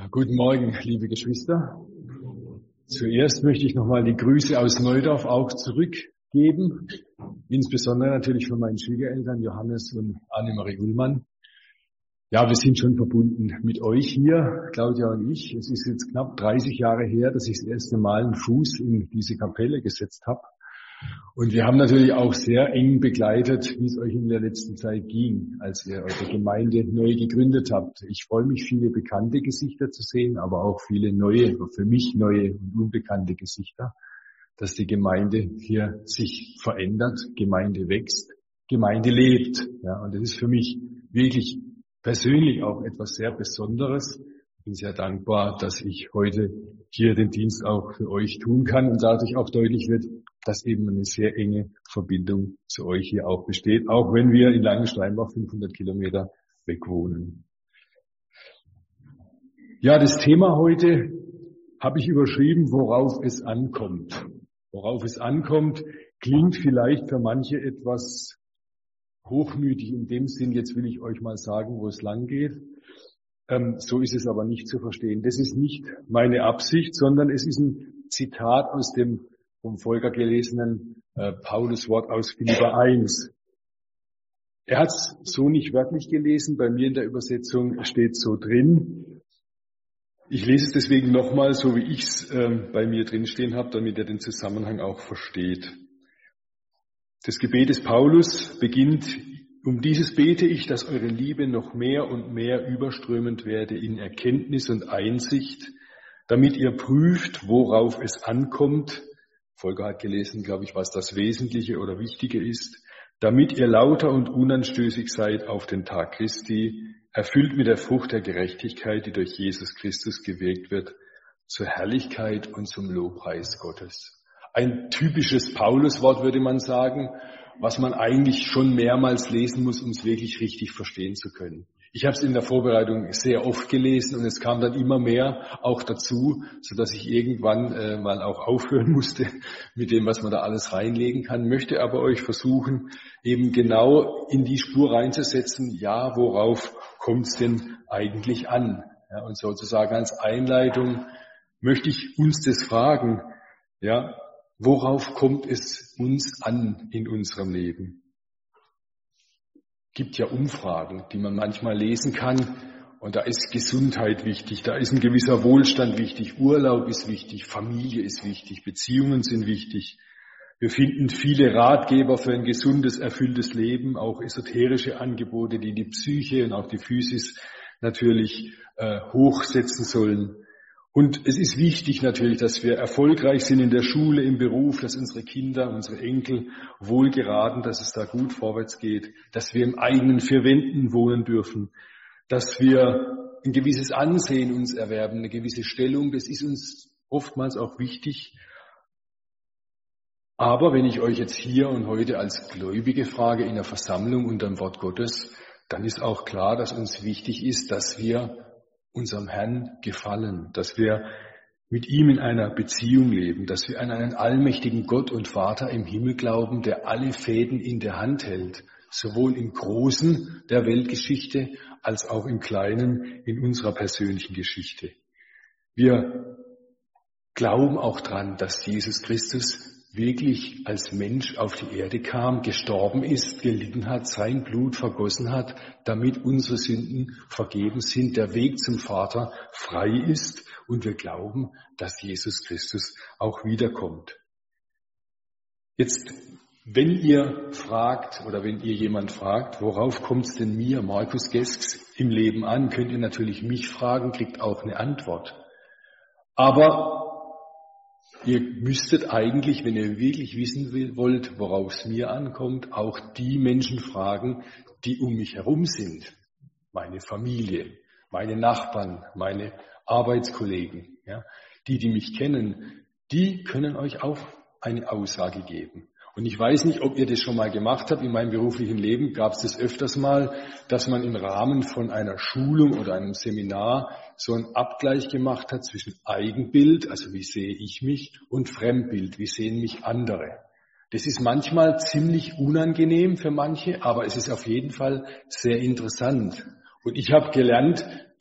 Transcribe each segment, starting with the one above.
Ja, guten Morgen, liebe Geschwister. Zuerst möchte ich nochmal die Grüße aus Neudorf auch zurückgeben, insbesondere natürlich von meinen Schwiegereltern Johannes und Annemarie Ullmann. Ja, wir sind schon verbunden mit euch hier, Claudia und ich. Es ist jetzt knapp 30 Jahre her, dass ich das erste Mal einen Fuß in diese Kapelle gesetzt habe. Und wir haben natürlich auch sehr eng begleitet, wie es euch in der letzten Zeit ging, als ihr eure Gemeinde neu gegründet habt. Ich freue mich, viele bekannte Gesichter zu sehen, aber auch viele neue, für mich neue und unbekannte Gesichter, dass die Gemeinde hier sich verändert, Gemeinde wächst, Gemeinde lebt. Ja, und das ist für mich wirklich persönlich auch etwas sehr Besonderes. Ich bin sehr dankbar, dass ich heute hier den Dienst auch für euch tun kann und dadurch auch deutlich wird, dass eben eine sehr enge Verbindung zu euch hier auch besteht, auch wenn wir in Langensteinbach 500 Kilometer weg wohnen. Ja, das Thema heute habe ich überschrieben, worauf es ankommt. Worauf es ankommt, klingt vielleicht für manche etwas hochmütig in dem Sinn, jetzt will ich euch mal sagen, wo es lang geht. So ist es aber nicht zu verstehen. Das ist nicht meine Absicht, sondern es ist ein Zitat aus dem vom Volker gelesenen Paulus Wort aus Philipper 1. Er hat es so nicht wörtlich gelesen, bei mir in der Übersetzung steht so drin. Ich lese es deswegen nochmal, so wie ich es bei mir drinstehen habe, damit er den Zusammenhang auch versteht. Das Gebet des Paulus beginnt: Um dieses bete ich, dass eure Liebe noch mehr und mehr überströmend werde in Erkenntnis und Einsicht, damit ihr prüft, worauf es ankommt. Volker hat gelesen, glaube ich, was das Wesentliche oder Wichtige ist, damit ihr lauter und unanstößig seid auf den Tag Christi, erfüllt mit der Frucht der Gerechtigkeit, die durch Jesus Christus gewirkt wird, zur Herrlichkeit und zum Lobpreis Gottes. Ein typisches Pauluswort, würde man sagen, was man eigentlich schon mehrmals lesen muss, um es wirklich richtig verstehen zu können. Ich habe es in der Vorbereitung sehr oft gelesen und es kam dann immer mehr auch dazu, sodass ich irgendwann mal auch aufhören musste mit dem, was man da alles reinlegen kann. Möchte aber euch versuchen, eben genau in die Spur reinzusetzen, ja, worauf kommt es denn eigentlich an? Ja, und sozusagen als Einleitung möchte ich uns das fragen, ja, worauf kommt es uns an in unserem Leben? Gibt ja Umfragen, die man manchmal lesen kann, und da ist Gesundheit wichtig, da ist ein gewisser Wohlstand wichtig, Urlaub ist wichtig, Familie ist wichtig, Beziehungen sind wichtig. Wir finden viele Ratgeber für ein gesundes, erfülltes Leben, auch esoterische Angebote, die die Psyche und auch die Physis natürlich hochsetzen sollen. Und es ist wichtig natürlich, dass wir erfolgreich sind in der Schule, im Beruf, dass unsere Kinder, unsere Enkel wohlgeraten, dass es da gut vorwärts geht, dass wir im eigenen vier Wänden wohnen dürfen, dass wir ein gewisses Ansehen uns erwerben, eine gewisse Stellung. Das ist uns oftmals auch wichtig. Aber wenn ich euch jetzt hier und heute als Gläubige frage in der Versammlung unter dem Wort Gottes, dann ist auch klar, dass uns wichtig ist, dass wir unserem Herrn gefallen, dass wir mit ihm in einer Beziehung leben, dass wir an einen allmächtigen Gott und Vater im Himmel glauben, der alle Fäden in der Hand hält, sowohl im Großen der Weltgeschichte als auch im Kleinen in unserer persönlichen Geschichte. Wir glauben auch dran, dass Jesus Christus wirklich als Mensch auf die Erde kam, gestorben ist, gelitten hat, sein Blut vergossen hat, damit unsere Sünden vergeben sind, der Weg zum Vater frei ist, und wir glauben, dass Jesus Christus auch wiederkommt. Jetzt, wenn ihr fragt oder wenn ihr jemand fragt, worauf kommt es denn mir, Markus Gesks, im Leben an, könnt ihr natürlich mich fragen, kriegt auch eine Antwort. Aber ihr müsstet eigentlich, wenn ihr wirklich wissen wollt, worauf es mir ankommt, auch die Menschen fragen, die um mich herum sind. Meine Familie, meine Nachbarn, meine Arbeitskollegen, ja, die mich kennen, die können euch auch eine Aussage geben. Und ich weiß nicht, ob ihr das schon mal gemacht habt. In meinem beruflichen Leben gab es das öfters mal, dass man im Rahmen von einer Schulung oder einem Seminar so einen Abgleich gemacht hat zwischen Eigenbild, also wie sehe ich mich, und Fremdbild, wie sehen mich andere. Das ist manchmal ziemlich unangenehm für manche, aber es ist auf jeden Fall sehr interessant. Und ich habe gelernt,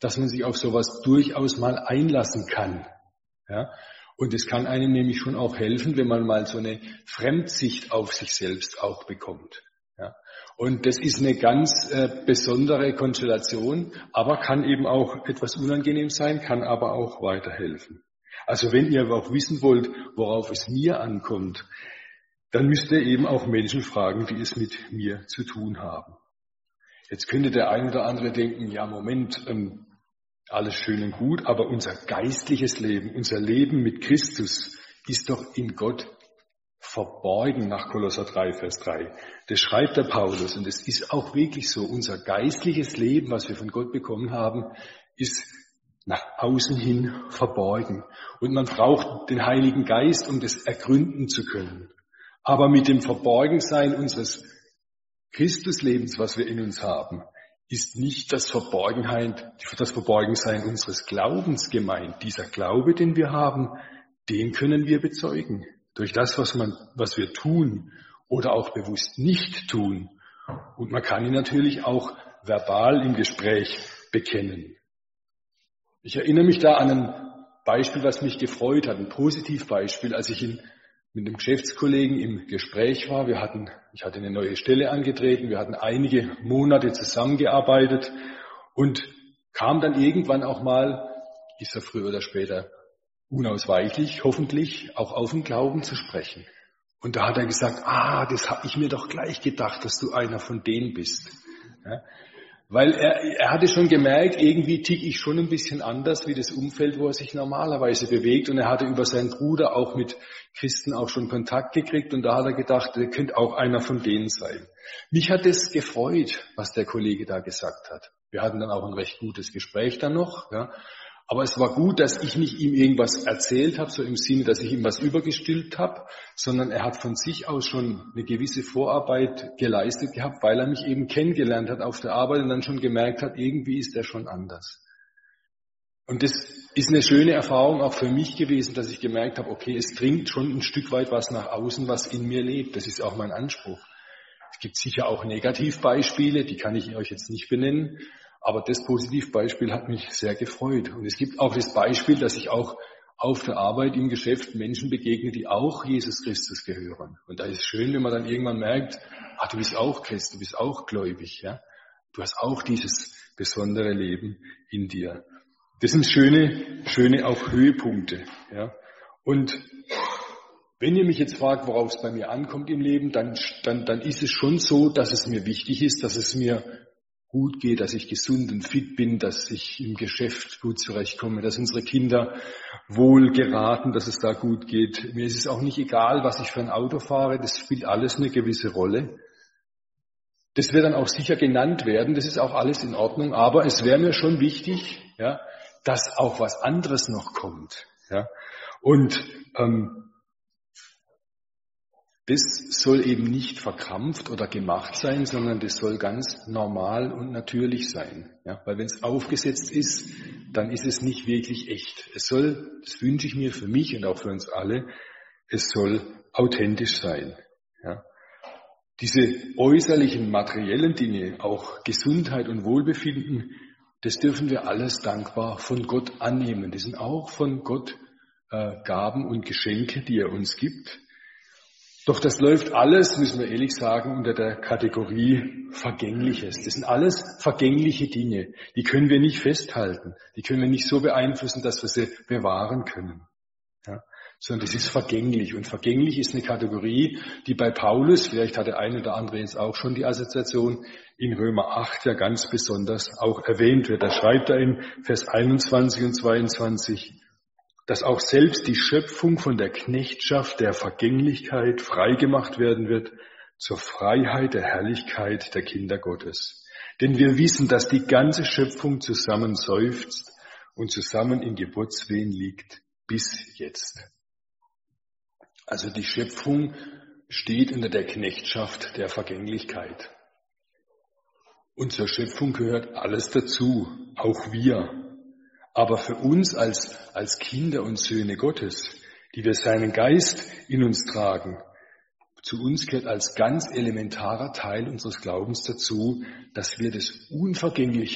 dass man sich auf sowas durchaus mal einlassen kann. Ja? Und es kann einem nämlich schon auch helfen, wenn man mal so eine Fremdsicht auf sich selbst auch bekommt. Ja? Und das ist eine ganz besondere Konstellation, aber kann eben auch etwas unangenehm sein, kann aber auch weiterhelfen. Also wenn ihr auch wissen wollt, worauf es mir ankommt, dann müsst ihr eben auch Menschen fragen, die es mit mir zu tun haben. Jetzt könnte der ein oder andere denken, ja Moment, alles schön und gut, aber unser geistliches Leben, unser Leben mit Christus ist doch in Gott verborgen nach Kolosser 3, Vers 3. Das schreibt der Paulus und es ist auch wirklich so. Unser geistliches Leben, was wir von Gott bekommen haben, ist nach außen hin verborgen. Und man braucht den Heiligen Geist, um das ergründen zu können. Aber mit dem Verborgensein unseres Christuslebens, was wir in uns haben, ist nicht das Verborgensein unseres Glaubens gemeint. Dieser Glaube, den wir haben, den können wir bezeugen. Durch das, was wir tun oder auch bewusst nicht tun. Und man kann ihn natürlich auch verbal im Gespräch bekennen. Ich erinnere mich da an ein Beispiel, was mich gefreut hat, ein Positivbeispiel, als ich mit einem Geschäftskollegen im Gespräch war. Ich hatte eine neue Stelle angetreten, wir hatten einige Monate zusammengearbeitet und kam dann irgendwann auch mal, ist ja früher oder später unausweichlich, hoffentlich, auch auf den Glauben zu sprechen. Und da hat er gesagt, das habe ich mir doch gleich gedacht, dass du einer von denen bist. Ja? Weil er hatte schon gemerkt, irgendwie ticke ich schon ein bisschen anders wie das Umfeld, wo er sich normalerweise bewegt. Und er hatte über seinen Bruder auch mit Christen auch schon Kontakt gekriegt. Und da hat er gedacht, er könnte auch einer von denen sein. Mich hat es gefreut, was der Kollege da gesagt hat. Wir hatten dann auch ein recht gutes Gespräch dann noch. Ja. Aber es war gut, dass ich nicht ihm irgendwas erzählt habe, so im Sinne, dass ich ihm was übergestülpt habe, sondern er hat von sich aus schon eine gewisse Vorarbeit geleistet gehabt, weil er mich eben kennengelernt hat auf der Arbeit und dann schon gemerkt hat, irgendwie ist er schon anders. Und das ist eine schöne Erfahrung auch für mich gewesen, dass ich gemerkt habe, okay, es dringt schon ein Stück weit was nach außen, was in mir lebt. Das ist auch mein Anspruch. Es gibt sicher auch Negativbeispiele, die kann ich euch jetzt nicht benennen. Aber das Positivbeispiel hat mich sehr gefreut. Und es gibt auch das Beispiel, dass ich auch auf der Arbeit im Geschäft Menschen begegne, die auch Jesus Christus gehören. Und da ist es schön, wenn man dann irgendwann merkt, du bist auch Christ, du bist auch gläubig, ja. Du hast auch dieses besondere Leben in dir. Das sind schöne auch Höhepunkte, ja. Und wenn ihr mich jetzt fragt, worauf es bei mir ankommt im Leben, dann ist es schon so, dass es mir wichtig ist, dass es mir gut geht, dass ich gesund und fit bin, dass ich im Geschäft gut zurechtkomme, dass unsere Kinder wohl geraten, dass es da gut geht. Mir ist es auch nicht egal, was ich für ein Auto fahre, das spielt alles eine gewisse Rolle. Das wird dann auch sicher genannt werden, das ist auch alles in Ordnung, aber es wäre mir schon wichtig, ja, dass auch was anderes noch kommt. Ja. Und das soll eben nicht verkrampft oder gemacht sein, sondern das soll ganz normal und natürlich sein. Ja, weil wenn es aufgesetzt ist, dann ist es nicht wirklich echt. Das wünsche ich mir für mich und auch für uns alle, es soll authentisch sein. Ja. Diese äußerlichen materiellen Dinge, auch Gesundheit und Wohlbefinden, das dürfen wir alles dankbar von Gott annehmen. Das sind auch von Gott Gaben und Geschenke, die er uns gibt. Doch das läuft alles, müssen wir ehrlich sagen, unter der Kategorie Vergängliches. Das sind alles vergängliche Dinge. Die können wir nicht festhalten. Die können wir nicht so beeinflussen, dass wir sie bewahren können. Ja? Sondern das ist vergänglich. Und vergänglich ist eine Kategorie, die bei Paulus, vielleicht hat der eine oder andere jetzt auch schon die Assoziation, in Römer 8 ja ganz besonders auch erwähnt wird. Da schreibt er in Vers 21 und 22, dass auch selbst die Schöpfung von der Knechtschaft der Vergänglichkeit freigemacht werden wird zur Freiheit der Herrlichkeit der Kinder Gottes. Denn wir wissen, dass die ganze Schöpfung zusammen seufzt und zusammen in Geburtswehen liegt bis jetzt. Also die Schöpfung steht unter der Knechtschaft der Vergänglichkeit. Und zur Schöpfung gehört alles dazu, auch wir. Aber für uns als Kinder und Söhne Gottes, die wir seinen Geist in uns tragen, zu uns gehört als ganz elementarer Teil unseres Glaubens dazu, dass wir das Unvergängliche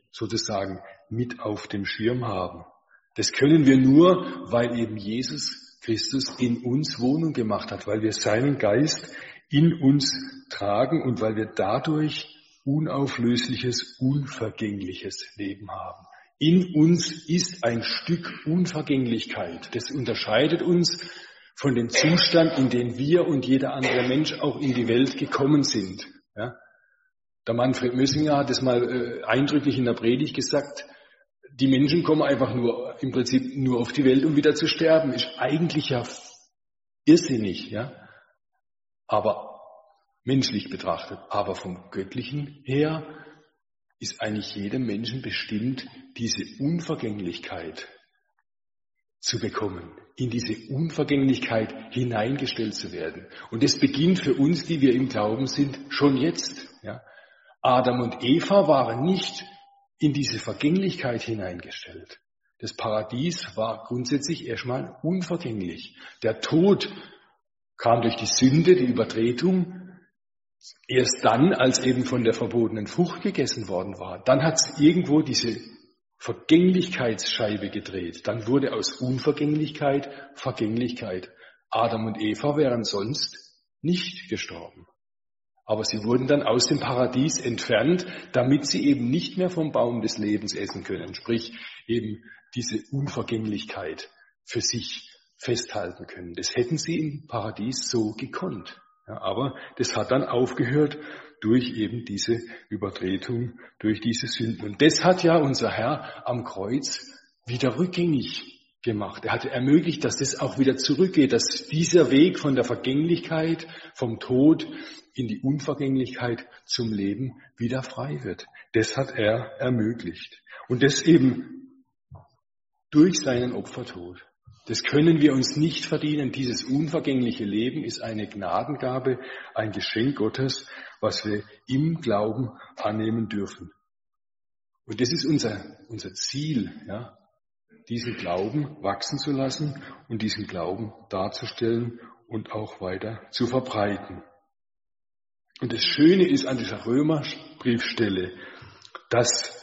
sozusagen mit auf dem Schirm haben. Das können wir nur, weil eben Jesus Christus in uns Wohnung gemacht hat, weil wir seinen Geist in uns tragen und weil wir dadurch unauflösliches, unvergängliches Leben haben. In uns ist ein Stück Unvergänglichkeit. Das unterscheidet uns von dem Zustand, in den wir und jeder andere Mensch auch in die Welt gekommen sind. Ja? Der Manfred Mössinger hat es mal eindrücklich in der Predigt gesagt, die Menschen kommen einfach im Prinzip nur auf die Welt, um wieder zu sterben. Ist eigentlich ja irrsinnig, ja. Aber menschlich betrachtet. Aber vom Göttlichen her ist eigentlich jedem Menschen bestimmt, diese Unvergänglichkeit zu bekommen, in diese Unvergänglichkeit hineingestellt zu werden. Und das beginnt für uns, die wir im Glauben sind, schon jetzt. Ja. Adam und Eva waren nicht in diese Vergänglichkeit hineingestellt. Das Paradies war grundsätzlich erstmal unvergänglich. Der Tod kam durch die Sünde, die Übertretung, erst dann, als eben von der verbotenen Frucht gegessen worden war. Dann hat es irgendwo diese Vergänglichkeitsscheibe gedreht. Dann wurde aus Unvergänglichkeit Vergänglichkeit. Adam und Eva wären sonst nicht gestorben. Aber sie wurden dann aus dem Paradies entfernt, damit sie eben nicht mehr vom Baum des Lebens essen können. Sprich, eben diese Unvergänglichkeit für sich festhalten können. Das hätten sie im Paradies so gekonnt. Ja, aber das hat dann aufgehört durch eben diese Übertretung, durch diese Sünden. Und das hat ja unser Herr am Kreuz wieder rückgängig gemacht. Er hat ermöglicht, dass das auch wieder zurückgeht, dass dieser Weg von der Vergänglichkeit, vom Tod in die Unvergänglichkeit zum Leben wieder frei wird. Das hat er ermöglicht. Und das eben durch seinen Opfertod. Das können wir uns nicht verdienen. Dieses unvergängliche Leben ist eine Gnadengabe, ein Geschenk Gottes, was wir im Glauben annehmen dürfen. Und das ist unser Ziel, ja, diesen Glauben wachsen zu lassen und diesen Glauben darzustellen und auch weiter zu verbreiten. Und das Schöne ist an dieser Römerbriefstelle, dass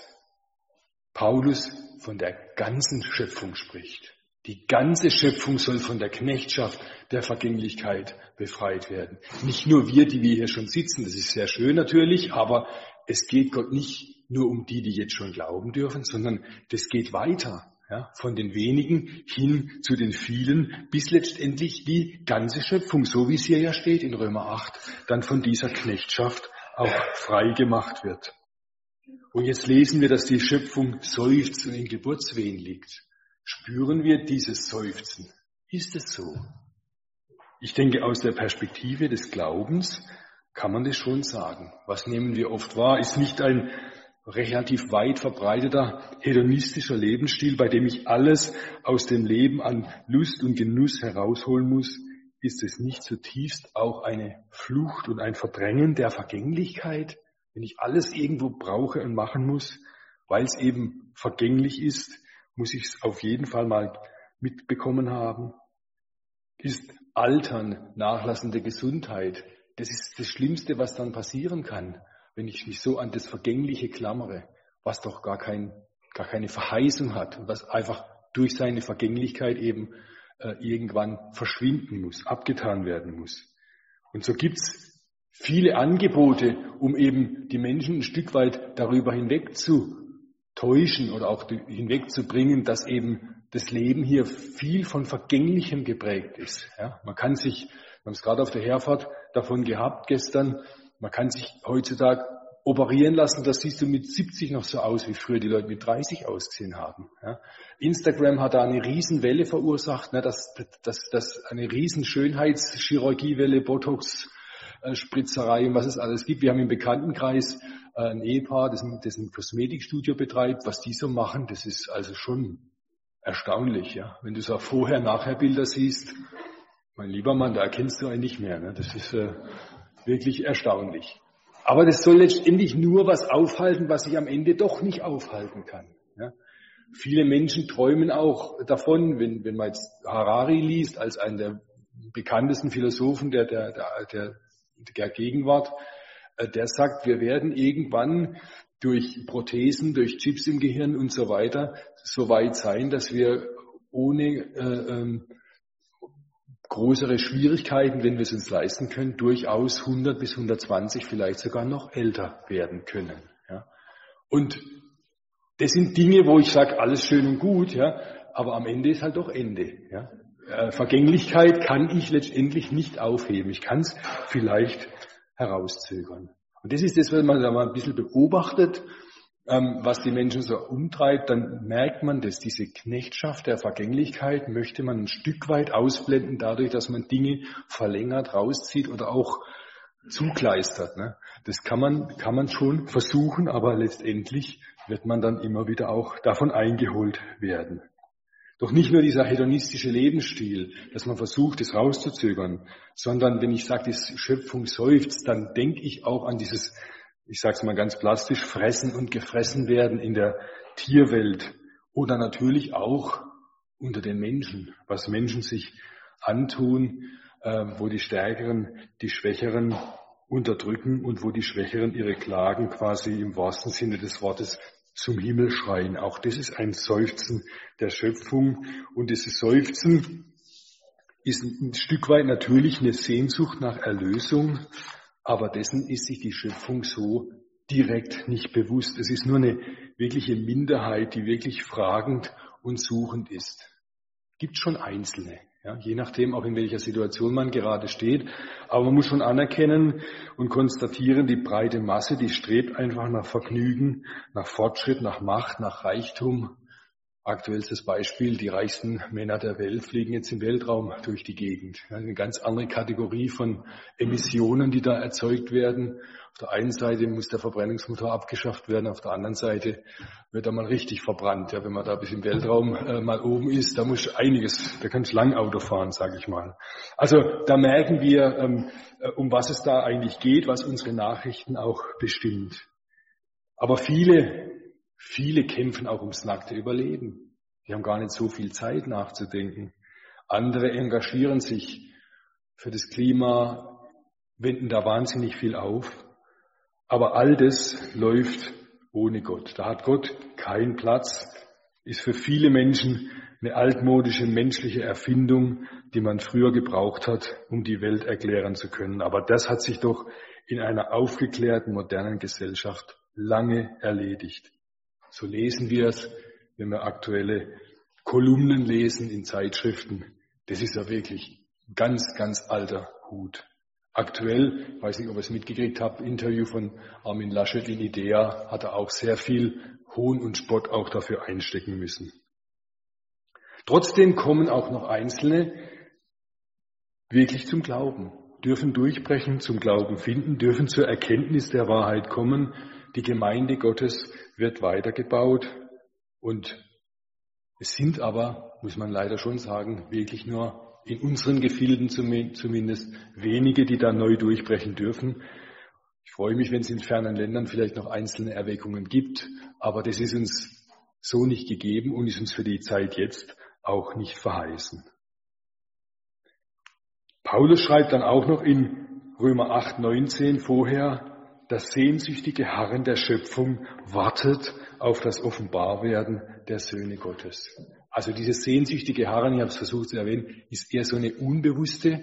Paulus von der ganzen Schöpfung spricht. Die ganze Schöpfung soll von der Knechtschaft der Vergänglichkeit befreit werden. Nicht nur wir, die wir hier schon sitzen, das ist sehr schön natürlich, aber es geht Gott nicht nur um die jetzt schon glauben dürfen, sondern das geht weiter. Ja, von den wenigen hin zu den vielen, bis letztendlich die ganze Schöpfung, so wie es hier ja steht in Römer 8, dann von dieser Knechtschaft auch frei gemacht wird. Und jetzt lesen wir, dass die Schöpfung seufzt und in Geburtswehen liegt. Spüren wir dieses Seufzen? Ist es so? Ich denke, aus der Perspektive des Glaubens kann man das schon sagen. Was nehmen wir oft wahr? Ist nicht ein relativ weit verbreiteter hedonistischer Lebensstil, bei dem ich alles aus dem Leben an Lust und Genuss herausholen muss, ist es nicht zutiefst auch eine Flucht und ein Verdrängen der Vergänglichkeit, wenn ich alles irgendwo brauche und machen muss, weil es eben vergänglich ist, muss ich es auf jeden Fall mal mitbekommen haben. Ist Altern, nachlassende Gesundheit, das ist das Schlimmste, was dann passieren kann, wenn ich mich so an das Vergängliche klammere, was doch gar keine Verheißung hat und was einfach durch seine Vergänglichkeit eben irgendwann verschwinden muss, abgetan werden muss. Und so gibt's viele Angebote, um eben die Menschen ein Stück weit darüber hinwegzutäuschen oder auch hinwegzubringen, dass eben das Leben hier viel von Vergänglichem geprägt ist. Ja, wir haben es gerade auf der Herfahrt davon gehabt gestern, man kann sich heutzutage operieren lassen, das siehst du mit 70 noch so aus, wie früher die Leute mit 30 ausgesehen haben. Ja. Instagram hat da eine Riesenwelle verursacht, ne, dass eine riesen Schönheitschirurgiewelle, Botox, Spritzerei und was es alles gibt. Wir haben im Bekanntenkreis ein Ehepaar, das ein Kosmetikstudio betreibt. Was die so machen, das ist also schon erstaunlich. Ja. Wenn du so Vorher-Nachher-Bilder siehst, mein lieber Mann, da erkennst du einen nicht mehr. Ne. Das ist wirklich erstaunlich. Aber das soll letztendlich nur was aufhalten, was ich am Ende doch nicht aufhalten kann. Ja. Viele Menschen träumen auch davon, wenn man jetzt Harari liest, als einen der bekanntesten Philosophen der Gegenwart, der sagt, wir werden irgendwann durch Prothesen, durch Chips im Gehirn und so weiter so weit sein, dass wir ohne größere Schwierigkeiten, wenn wir es uns leisten können, durchaus 100 bis 120, vielleicht sogar noch älter werden können. Ja. Und das sind Dinge, wo ich sage, alles schön und gut, ja, aber am Ende ist halt doch Ende. Ja. Vergänglichkeit kann ich letztendlich nicht aufheben. Ich kann es vielleicht herauszögern. Und das ist das, wenn man da mal ein bisschen beobachtet, was die Menschen so umtreibt, dann merkt man, dass diese Knechtschaft der Vergänglichkeit möchte man ein Stück weit ausblenden, dadurch, dass man Dinge verlängert, rauszieht oder auch zugleistert. Ne? Das kann man schon versuchen, aber letztendlich wird man dann immer wieder auch davon eingeholt werden. Doch nicht nur dieser hedonistische Lebensstil, dass man versucht, es rauszuzögern, sondern wenn ich sage, die Schöpfung seufzt, dann denke ich auch an dieses, ich sage es mal ganz plastisch, Fressen und Gefressen werden in der Tierwelt oder natürlich auch unter den Menschen, was Menschen sich antun, wo die Stärkeren die Schwächeren unterdrücken und wo die Schwächeren ihre Klagen quasi im wahrsten Sinne des Wortes zum Himmel schreien. Auch das ist ein Seufzen der Schöpfung. Und dieses Seufzen ist ein Stück weit natürlich eine Sehnsucht nach Erlösung, aber dessen ist sich die Schöpfung so direkt nicht bewusst. Es ist nur eine wirkliche Minderheit, die wirklich fragend und suchend ist. Gibt schon Einzelne, ja, je nachdem auch in welcher Situation man gerade steht. Aber man muss schon anerkennen und konstatieren, die breite Masse, die strebt einfach nach Vergnügen, nach Fortschritt, nach Macht, nach Reichtum. Aktuellstes Beispiel, die reichsten Männer der Welt fliegen jetzt im Weltraum durch die Gegend. Eine ganz andere Kategorie von Emissionen, die da erzeugt werden. Auf der einen Seite muss der Verbrennungsmotor abgeschafft werden, auf der anderen Seite wird er mal richtig verbrannt. Ja, wenn man da bis im Weltraum mal oben ist, da muss einiges, da kann es lang Auto fahren, sage ich mal. Also da merken wir, um was es da eigentlich geht, was unsere Nachrichten auch bestimmt. Aber viele kämpfen auch ums nackte Überleben. Die haben gar nicht so viel Zeit nachzudenken. Andere engagieren sich für das Klima, wenden da wahnsinnig viel auf. Aber all das läuft ohne Gott. Da hat Gott keinen Platz, ist für viele Menschen eine altmodische menschliche Erfindung, die man früher gebraucht hat, um die Welt erklären zu können. Aber das hat sich doch in einer aufgeklärten, modernen Gesellschaft lange erledigt. So lesen wir es, wenn wir aktuelle Kolumnen lesen in Zeitschriften. Das ist ja wirklich ganz, ganz alter Hut. Aktuell, weiß nicht, ob ihr es mitgekriegt habt, Interview von Armin Laschet in IDEA, hat er auch sehr viel Hohn und Spott auch dafür einstecken müssen. Trotzdem kommen auch noch Einzelne wirklich zum Glauben, dürfen durchbrechen, zum Glauben finden, dürfen zur Erkenntnis der Wahrheit kommen. Die Gemeinde Gottes wird weitergebaut und es sind aber, muss man leider schon sagen, wirklich nur in unseren Gefilden zumindest wenige, die da neu durchbrechen dürfen. Ich freue mich, wenn es in fernen Ländern vielleicht noch einzelne Erweckungen gibt, aber das ist uns so nicht gegeben und ist uns für die Zeit jetzt auch nicht verheißen. Paulus schreibt dann auch noch in Römer 8,19 vorher, das sehnsüchtige Harren der Schöpfung wartet auf das Offenbarwerden der Söhne Gottes. Also dieses sehnsüchtige Harren, ich habe es versucht zu erwähnen, ist eher so eine unbewusstes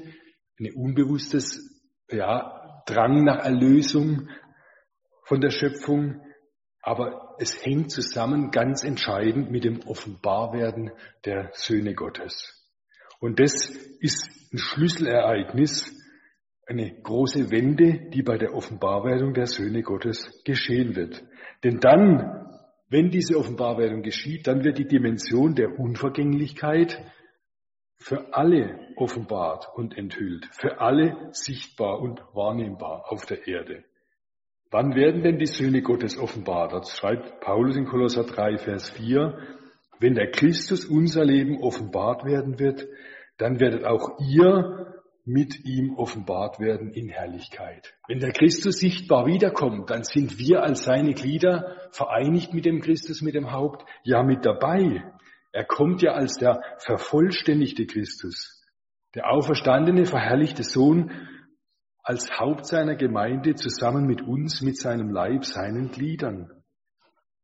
Drang nach Erlösung von der Schöpfung, aber es hängt zusammen ganz entscheidend mit dem Offenbarwerden der Söhne Gottes. Und das ist ein Schlüsselereignis, eine große Wende, die bei der Offenbarwerdung der Söhne Gottes geschehen wird. Denn dann, wenn diese Offenbarwerdung geschieht, dann wird die Dimension der Unvergänglichkeit für alle offenbart und enthüllt, für alle sichtbar und wahrnehmbar auf der Erde. Wann werden denn die Söhne Gottes offenbart? Das schreibt Paulus in Kolosser 3, Vers 4. Wenn der Christus unser Leben offenbart werden wird, dann werdet auch ihr mit ihm offenbart werden in Herrlichkeit. Wenn der Christus sichtbar wiederkommt, dann sind wir als seine Glieder vereinigt mit dem Christus, mit dem Haupt, ja mit dabei. Er kommt ja als der vervollständigte Christus, der auferstandene, verherrlichte Sohn, als Haupt seiner Gemeinde zusammen mit uns, mit seinem Leib, seinen Gliedern.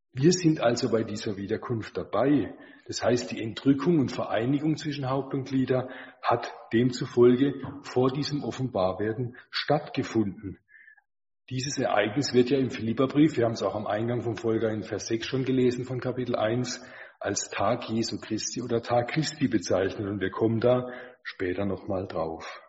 Wir sind also bei dieser Wiederkunft dabei. Das heißt, die Entrückung und Vereinigung zwischen Haupt und Glieder hat demzufolge vor diesem Offenbarwerden stattgefunden. Dieses Ereignis wird ja im Philipperbrief, wir haben es auch am Eingang vom Folger in Vers 6 schon gelesen von Kapitel 1, als Tag Jesu Christi oder Tag Christi bezeichnet. Und wir kommen da später nochmal drauf.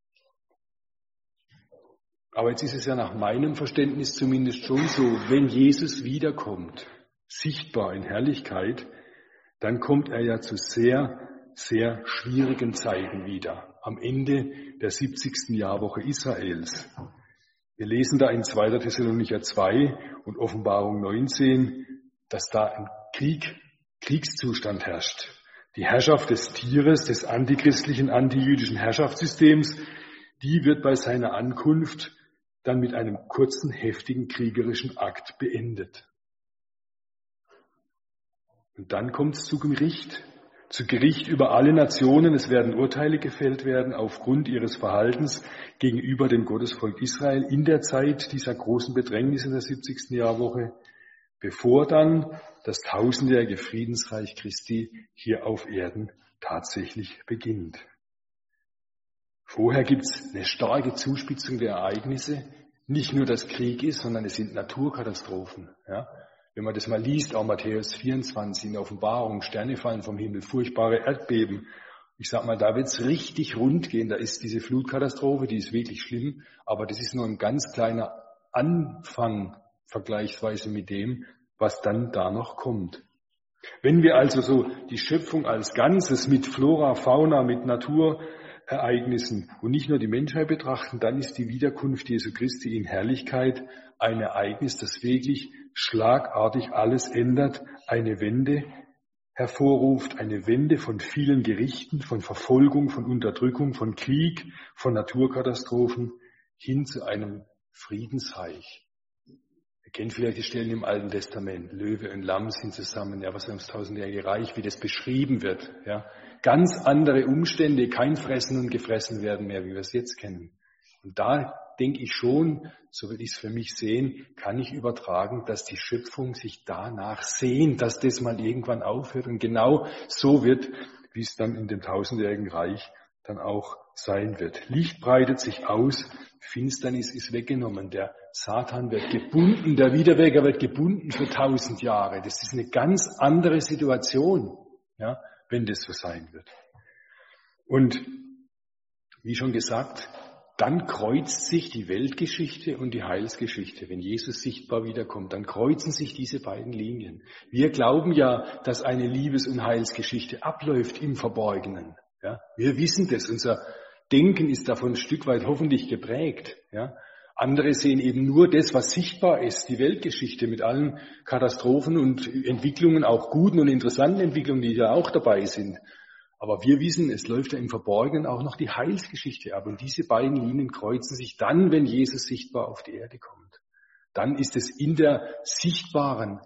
Aber jetzt ist es ja nach meinem Verständnis zumindest schon so, wenn Jesus wiederkommt, sichtbar in Herrlichkeit, dann kommt er ja zu sehr, sehr schwierigen Zeiten wieder, am Ende der 70. Jahrwoche Israels. Wir lesen da in 2. Thessalonicher 2 und Offenbarung 19, dass da ein Kriegszustand herrscht. Die Herrschaft des Tieres, des antichristlichen, antijüdischen Herrschaftssystems, die wird bei seiner Ankunft dann mit einem kurzen, heftigen kriegerischen Akt beendet. Und dann kommt es zu Gericht über alle Nationen. Es werden Urteile gefällt werden aufgrund ihres Verhaltens gegenüber dem Gottesvolk Israel in der Zeit dieser großen Bedrängnis in der 70. Jahrwoche, bevor dann das tausendjährige Friedensreich Christi hier auf Erden tatsächlich beginnt. Vorher gibt es eine starke Zuspitzung der Ereignisse. Nicht nur, dass Krieg ist, sondern es sind Naturkatastrophen. Ja? Wenn man das mal liest, auch Matthäus 24 in der Offenbarung, Sterne fallen vom Himmel, furchtbare Erdbeben. Ich sag mal, da wird's richtig rund gehen. Da ist diese Flutkatastrophe, die ist wirklich schlimm, aber das ist nur ein ganz kleiner Anfang vergleichsweise mit dem, was dann da noch kommt. Wenn wir also so die Schöpfung als Ganzes mit Flora, Fauna, mit Naturereignissen und nicht nur die Menschheit betrachten, dann ist die Wiederkunft Jesu Christi in Herrlichkeit ein Ereignis, das wirklich schlagartig alles ändert, eine Wende hervorruft, eine Wende von vielen Gerichten, von Verfolgung, von Unterdrückung, von Krieg, von Naturkatastrophen hin zu einem Friedensreich. Ihr kennt vielleicht die Stellen im Alten Testament. Löwe und Lamm sind zusammen. Ja, was ist das tausendjährige Reich, wie das beschrieben wird. Ja, ganz andere Umstände, kein Fressen und Gefressen werden mehr, wie wir es jetzt kennen. Und da denke ich schon, so würde ich es für mich sehen, kann ich übertragen, dass die Schöpfung sich danach sehnt, dass das mal irgendwann aufhört und genau so wird, wie es dann in dem tausendjährigen Reich dann auch sein wird. Licht breitet sich aus, Finsternis ist weggenommen, der Satan wird gebunden, der Widerwärter wird gebunden für 1000 Jahre. Das ist eine ganz andere Situation, ja, wenn das so sein wird. Und wie schon gesagt, dann kreuzt sich die Weltgeschichte und die Heilsgeschichte. Wenn Jesus sichtbar wiederkommt, dann kreuzen sich diese beiden Linien. Wir glauben ja, dass eine Liebes- und Heilsgeschichte abläuft im Verborgenen. Ja, wir wissen das. Unser Denken ist davon ein Stück weit hoffentlich geprägt. Ja, andere sehen eben nur das, was sichtbar ist, die Weltgeschichte mit allen Katastrophen und Entwicklungen, auch guten und interessanten Entwicklungen, die ja auch dabei sind. Aber wir wissen, es läuft ja im Verborgenen auch noch die Heilsgeschichte ab. Und diese beiden Linien kreuzen sich dann, wenn Jesus sichtbar auf die Erde kommt. Dann ist es im sichtbaren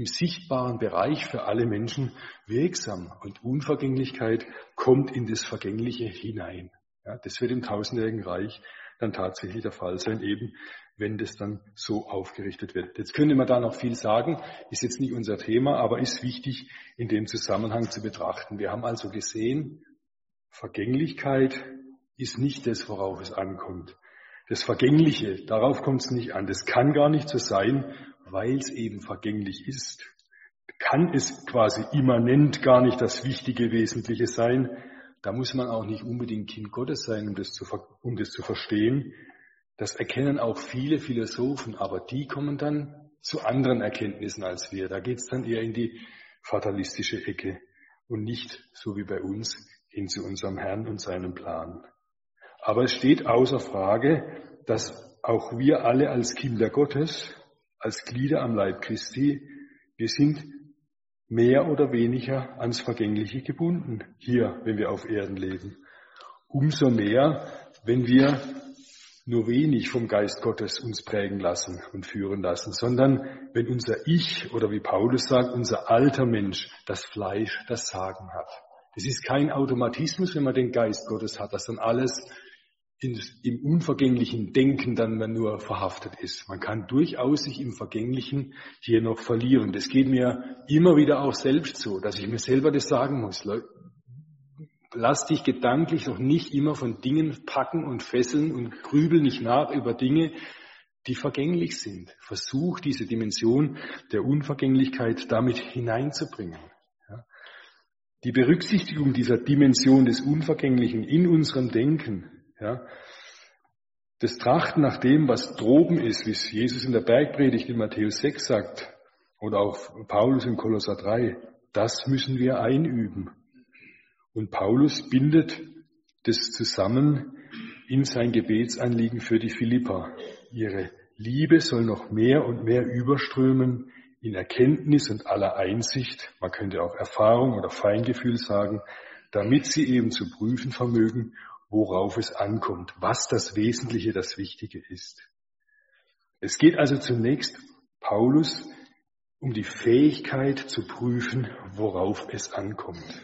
Bereich für alle Menschen wirksam. Und Unvergänglichkeit kommt in das Vergängliche hinein. Ja, das wird im tausendjährigen Reich dann tatsächlich der Fall sein, eben wenn das dann so aufgerichtet wird. Jetzt könnte man da noch viel sagen, ist jetzt nicht unser Thema, aber ist wichtig in dem Zusammenhang zu betrachten. Wir haben also gesehen, Vergänglichkeit ist nicht das, worauf es ankommt. Das Vergängliche, darauf kommt es nicht an. Das kann gar nicht so sein, weil es eben vergänglich ist. Kann es quasi immanent gar nicht das Wichtige, Wesentliche sein. Da muss man auch nicht unbedingt Kind Gottes sein, um das zu verstehen. Das erkennen auch viele Philosophen, aber die kommen dann zu anderen Erkenntnissen als wir. Da geht es dann eher in die fatalistische Ecke und nicht, so wie bei uns, hin zu unserem Herrn und seinem Plan. Aber es steht außer Frage, dass auch wir alle als Kinder Gottes, als Glieder am Leib Christi, wir sind mehr oder weniger ans Vergängliche gebunden, hier, wenn wir auf Erden leben. Umso mehr, wenn wir nur wenig vom Geist Gottes uns prägen lassen und führen lassen, sondern wenn unser Ich, oder wie Paulus sagt, unser alter Mensch, das Fleisch, das Sagen hat. Das ist kein Automatismus, wenn man den Geist Gottes hat, dass dann alles im unvergänglichen Denken dann nur verhaftet ist. Man kann durchaus sich im Vergänglichen hier noch verlieren. Das geht mir immer wieder auch selbst so, dass ich mir selber das sagen muss. Lass dich gedanklich noch nicht immer von Dingen packen und fesseln und grübel nicht nach über Dinge, die vergänglich sind. Versuch diese Dimension der Unvergänglichkeit damit hineinzubringen. Ja. Die Berücksichtigung dieser Dimension des Unvergänglichen in unserem Denken, ja, das Trachten nach dem, was droben ist, wie es Jesus in der Bergpredigt in Matthäus 6 sagt, oder auch Paulus in Kolosser 3, das müssen wir einüben. Und Paulus bindet das zusammen in sein Gebetsanliegen für die Philipper. Ihre Liebe soll noch mehr und mehr überströmen in Erkenntnis und aller Einsicht, man könnte auch Erfahrung oder Feingefühl sagen, damit sie eben zu prüfen vermögen, worauf es ankommt, was das Wesentliche, das Wichtige ist. Es geht also zunächst Paulus um die Fähigkeit zu prüfen, worauf es ankommt.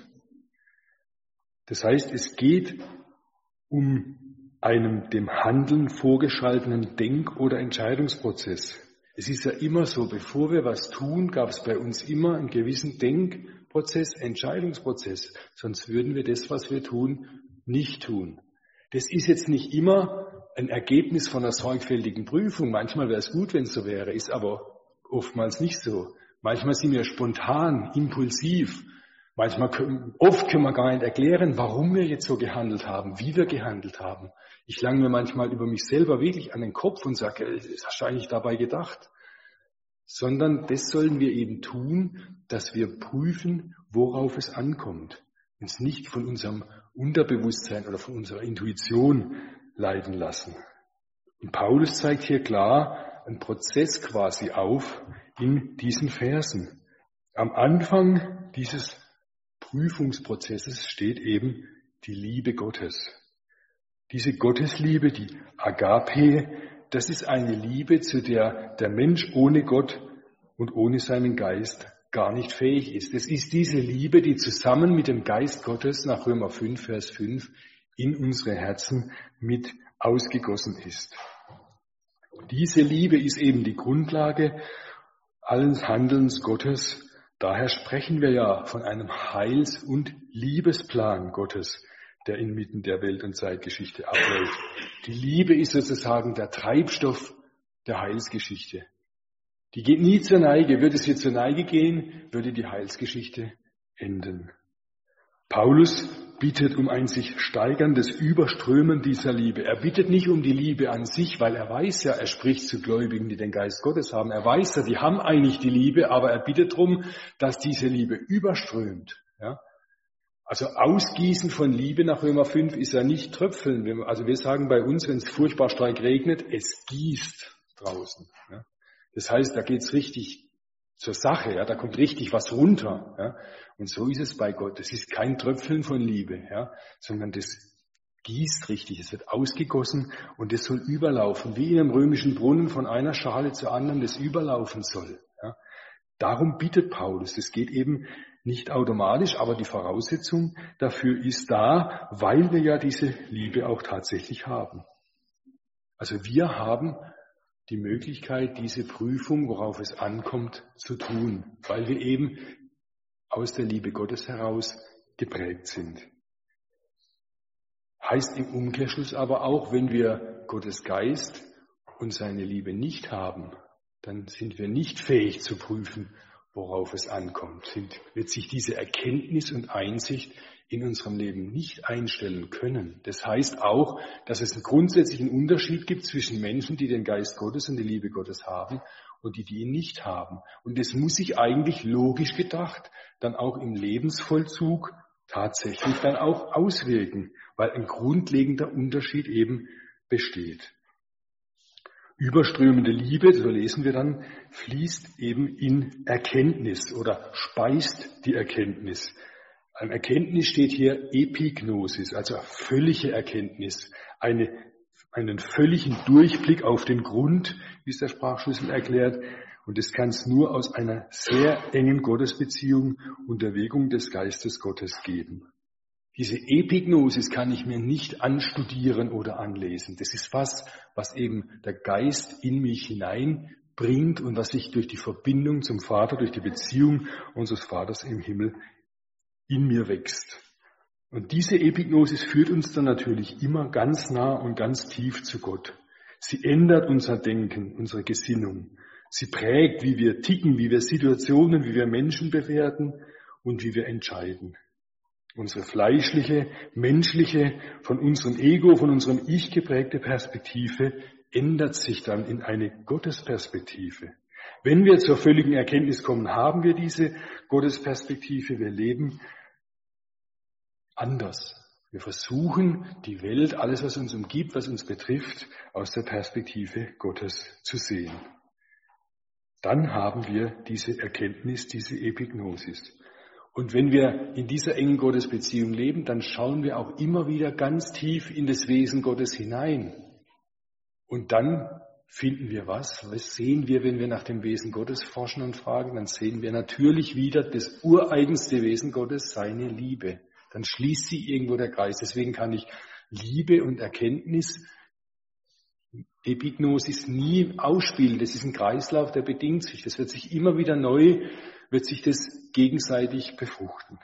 Das heißt, es geht um einen dem Handeln vorgeschalteten Denk- oder Entscheidungsprozess. Es ist ja immer so, bevor wir was tun, gab es bei uns immer einen gewissen Denkprozess, Entscheidungsprozess. Sonst würden wir das, was wir tun, nicht tun. Das ist jetzt nicht immer ein Ergebnis von einer sorgfältigen Prüfung. Manchmal wäre es gut, wenn es so wäre, ist aber oftmals nicht so. Manchmal sind wir spontan, impulsiv. Oft können wir gar nicht erklären, warum wir jetzt so gehandelt haben, wie wir gehandelt haben. Ich lange mir manchmal über mich selber wirklich an den Kopf und sage, das hast du eigentlich dabei gedacht. Sondern das sollen wir eben tun, dass wir prüfen, worauf es ankommt. Uns nicht von unserem Unterbewusstsein oder von unserer Intuition leiten lassen. Und Paulus zeigt hier klar einen Prozess quasi auf in diesen Versen. Am Anfang dieses Prüfungsprozesses steht eben die Liebe Gottes. Diese Gottesliebe, die Agape, das ist eine Liebe, zu der der Mensch ohne Gott und ohne seinen Geist gar nicht fähig ist. Es ist diese Liebe, die zusammen mit dem Geist Gottes nach Römer 5, Vers 5 in unsere Herzen mit ausgegossen ist. Diese Liebe ist eben die Grundlage allen Handelns Gottes. Daher sprechen wir ja von einem Heils- und Liebesplan Gottes, der inmitten der Welt- und Zeitgeschichte abläuft. Die Liebe ist sozusagen der Treibstoff der Heilsgeschichte. Die geht nie zur Neige. Würde sie zur Neige gehen, würde die Heilsgeschichte enden. Paulus bittet um ein sich steigerndes Überströmen dieser Liebe. Er bittet nicht um die Liebe an sich, weil er weiß ja, er spricht zu Gläubigen, die den Geist Gottes haben. Er weiß ja, die haben eigentlich die Liebe, aber er bittet darum, dass diese Liebe überströmt. Ja? Also Ausgießen von Liebe nach Römer 5 ist ja nicht Tröpfeln. Also wir sagen bei uns, wenn es furchtbar stark regnet, es gießt draußen. Ja? Das heißt, da geht's richtig zur Sache, ja, da kommt richtig was runter. Ja. Und so ist es bei Gott. Es ist kein Tröpfeln von Liebe, ja, sondern das gießt richtig. Es wird ausgegossen und es soll überlaufen, wie in einem römischen Brunnen von einer Schale zur anderen das überlaufen soll. Ja. Darum bittet Paulus. Es geht eben nicht automatisch, aber die Voraussetzung dafür ist da, weil wir ja diese Liebe auch tatsächlich haben. Also wir haben die Möglichkeit, diese Prüfung, worauf es ankommt, zu tun, weil wir eben aus der Liebe Gottes heraus geprägt sind. Heißt im Umkehrschluss aber auch, wenn wir Gottes Geist und seine Liebe nicht haben, dann sind wir nicht fähig zu prüfen, worauf es ankommt. Wird sich diese Erkenntnis und Einsicht in unserem Leben nicht einstellen können. Das heißt auch, dass es einen grundsätzlichen Unterschied gibt zwischen Menschen, die den Geist Gottes und die Liebe Gottes haben und die ihn nicht haben. Und das muss sich eigentlich logisch gedacht dann auch im Lebensvollzug tatsächlich dann auch auswirken, weil ein grundlegender Unterschied eben besteht. Überströmende Liebe, so lesen wir dann, fließt eben in Erkenntnis oder speist die Erkenntnis. An Erkenntnis steht hier Epignosis, also völlige Erkenntnis, einen völligen Durchblick auf den Grund, wie es der Sprachschlüssel erklärt. Und das kann es nur aus einer sehr engen Gottesbeziehung und Erwägung des Geistes Gottes geben. Diese Epignosis kann ich mir nicht anstudieren oder anlesen. Das ist was eben der Geist in mich hineinbringt und was sich durch die Verbindung zum Vater, durch die Beziehung unseres Vaters im Himmel in mir wächst. Und diese Epignosis führt uns dann natürlich immer ganz nah und ganz tief zu Gott. Sie ändert unser Denken, unsere Gesinnung. Sie prägt, wie wir ticken, wie wir Situationen, wie wir Menschen bewerten und wie wir entscheiden. Unsere fleischliche, menschliche, von unserem Ego, von unserem Ich geprägte Perspektive ändert sich dann in eine Gottesperspektive. Wenn wir zur völligen Erkenntnis kommen, haben wir diese Gottesperspektive. Wir leben anders. Wir versuchen, die Welt, alles, was uns umgibt, was uns betrifft, aus der Perspektive Gottes zu sehen. Dann haben wir diese Erkenntnis, diese Epignosis. Und wenn wir in dieser engen Gottesbeziehung leben, dann schauen wir auch immer wieder ganz tief in das Wesen Gottes hinein. Und dann finden wir was? Was sehen wir, wenn wir nach dem Wesen Gottes forschen und fragen? Dann sehen wir natürlich wieder das ureigenste Wesen Gottes, seine Liebe. Dann schließt sie irgendwo der Kreis. Deswegen kann ich Liebe und Erkenntnis, Epignosis nie ausspielen. Das ist ein Kreislauf, der bedingt sich. Das wird sich immer wieder neu, wird sich das gegenseitig befruchten.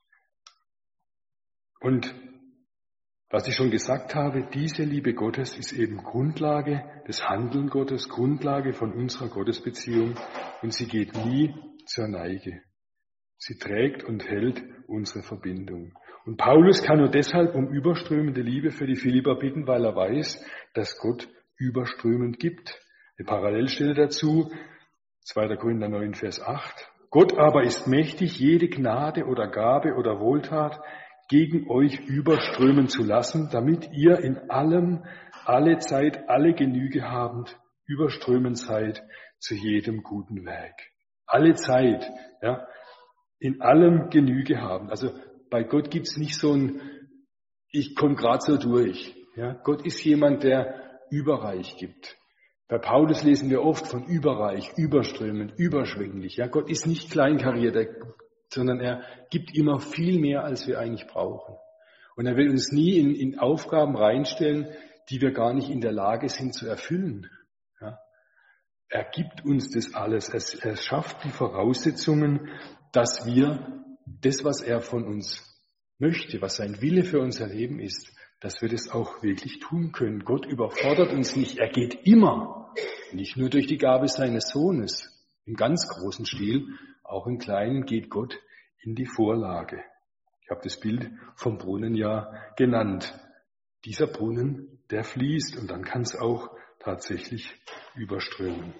Und was ich schon gesagt habe, diese Liebe Gottes ist eben Grundlage des Handeln Gottes, Grundlage von unserer Gottesbeziehung und sie geht nie zur Neige. Sie trägt und hält unsere Verbindung. Und Paulus kann nur deshalb um überströmende Liebe für die Philipper bitten, weil er weiß, dass Gott überströmend gibt. Eine Parallelstelle dazu, 2. Korinther 9, Vers 8. Gott aber ist mächtig, jede Gnade oder Gabe oder Wohltat gegen euch überströmen zu lassen, damit ihr in allem, alle Zeit, alle Genüge habend, überströmend seid zu jedem guten Werk. Alle Zeit, ja, in allem Genüge haben. Also bei Gott gibt's nicht so ein, ich komme gerade so durch. Ja, Gott ist jemand, der überreich gibt. Bei Paulus lesen wir oft von überreich, überströmend, überschwänglich. Ja, Gott ist nicht kleinkariert, sondern er gibt immer viel mehr, als wir eigentlich brauchen. Und er will uns nie in Aufgaben reinstellen, die wir gar nicht in der Lage sind zu erfüllen. Ja, er gibt uns das alles. Er schafft die Voraussetzungen, dass wir das, was er von uns möchte, was sein Wille für unser Leben ist, dass wir das auch wirklich tun können. Gott überfordert uns nicht. Er geht immer, nicht nur durch die Gabe seines Sohnes, im ganz großen Stil, auch im Kleinen geht Gott in die Vorlage. Ich habe das Bild vom Brunnen ja genannt. Dieser Brunnen, der fließt und dann kann es auch tatsächlich überströmen.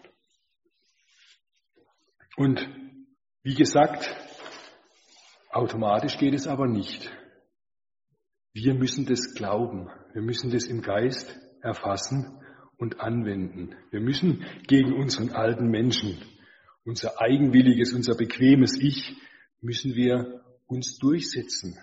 Und wie gesagt, automatisch geht es aber nicht. Wir müssen das glauben. Wir müssen das im Geist erfassen und anwenden. Wir müssen gegen unseren alten Menschen, unser eigenwilliges, unser bequemes Ich, müssen wir uns durchsetzen.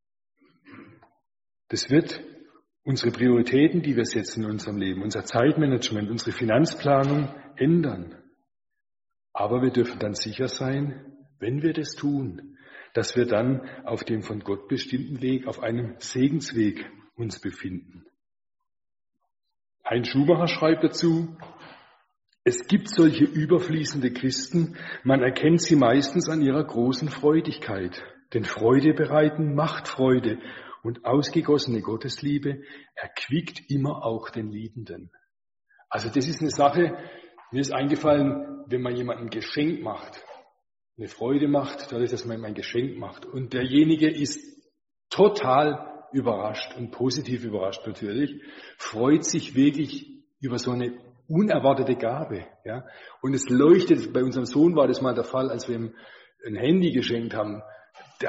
Das wird unsere Prioritäten, die wir setzen in unserem Leben, unser Zeitmanagement, unsere Finanzplanung ändern. Aber wir dürfen dann sicher sein, wenn wir das tun, dass wir dann auf dem von Gott bestimmten Weg, auf einem Segensweg uns befinden. Heinz Schumacher schreibt dazu, es gibt solche überfließende Christen, man erkennt sie meistens an ihrer großen Freudigkeit. Denn Freude bereiten macht Freude und ausgegossene Gottesliebe erquickt immer auch den Liebenden. Also das ist eine Sache, mir ist eingefallen, wenn man jemandem ein Geschenk macht, eine Freude macht, dadurch, dass man ihm ein Geschenk macht. Und derjenige ist total überrascht und positiv überrascht natürlich, freut sich wirklich über so eine unerwartete Gabe. Ja? Und es leuchtet, bei unserem Sohn war das mal der Fall, als wir ihm ein Handy geschenkt haben. Der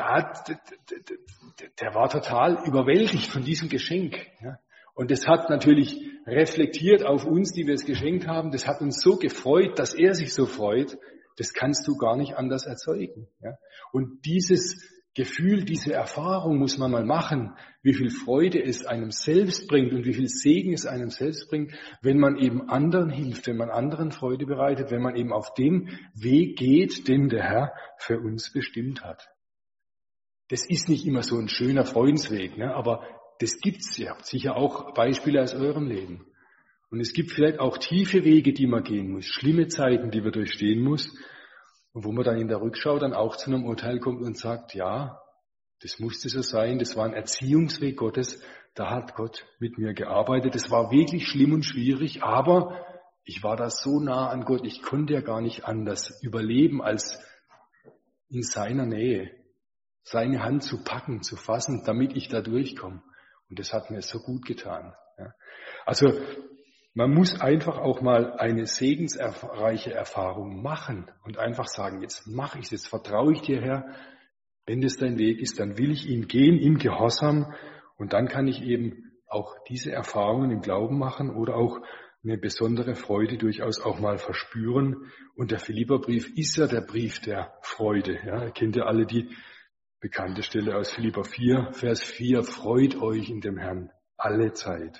war total überwältigt von diesem Geschenk. Ja? Und das hat natürlich reflektiert auf uns, die wir es geschenkt haben. Das hat uns so gefreut, dass er sich so freut. Das kannst du gar nicht anders erzeugen. Ja? Und dieses Gefühl, diese Erfahrung muss man mal machen, wie viel Freude es einem selbst bringt und wie viel Segen es einem selbst bringt, wenn man eben anderen hilft, wenn man anderen Freude bereitet, wenn man eben auf dem Weg geht, den der Herr für uns bestimmt hat. Das ist nicht immer so ein schöner Freudensweg, ne? Aber das gibt's. Ihr habt sicher auch Beispiele aus eurem Leben. Und es gibt vielleicht auch tiefe Wege, die man gehen muss, schlimme Zeiten, die man durchstehen muss, und wo man dann in der Rückschau dann auch zu einem Urteil kommt und sagt, ja, das musste so sein, das war ein Erziehungsweg Gottes, da hat Gott mit mir gearbeitet, das war wirklich schlimm und schwierig, aber ich war da so nah an Gott, ich konnte ja gar nicht anders überleben, als in seiner Nähe, seine Hand zu packen, zu fassen, damit ich da durchkomme. Und das hat mir so gut getan. Ja. Also man muss einfach auch mal eine segensreiche Erfahrung machen und einfach sagen, jetzt mache ich es, jetzt vertraue ich dir, Herr. Wenn das dein Weg ist, dann will ich ihn gehen im Gehorsam und dann kann ich eben auch diese Erfahrungen im Glauben machen oder auch eine besondere Freude durchaus auch mal verspüren. Und der Philipperbrief ist ja der Brief der Freude. Ja, ihr kennt ja alle die bekannte Stelle aus Philipper 4, Vers 4. Freut euch in dem Herrn alle Zeit.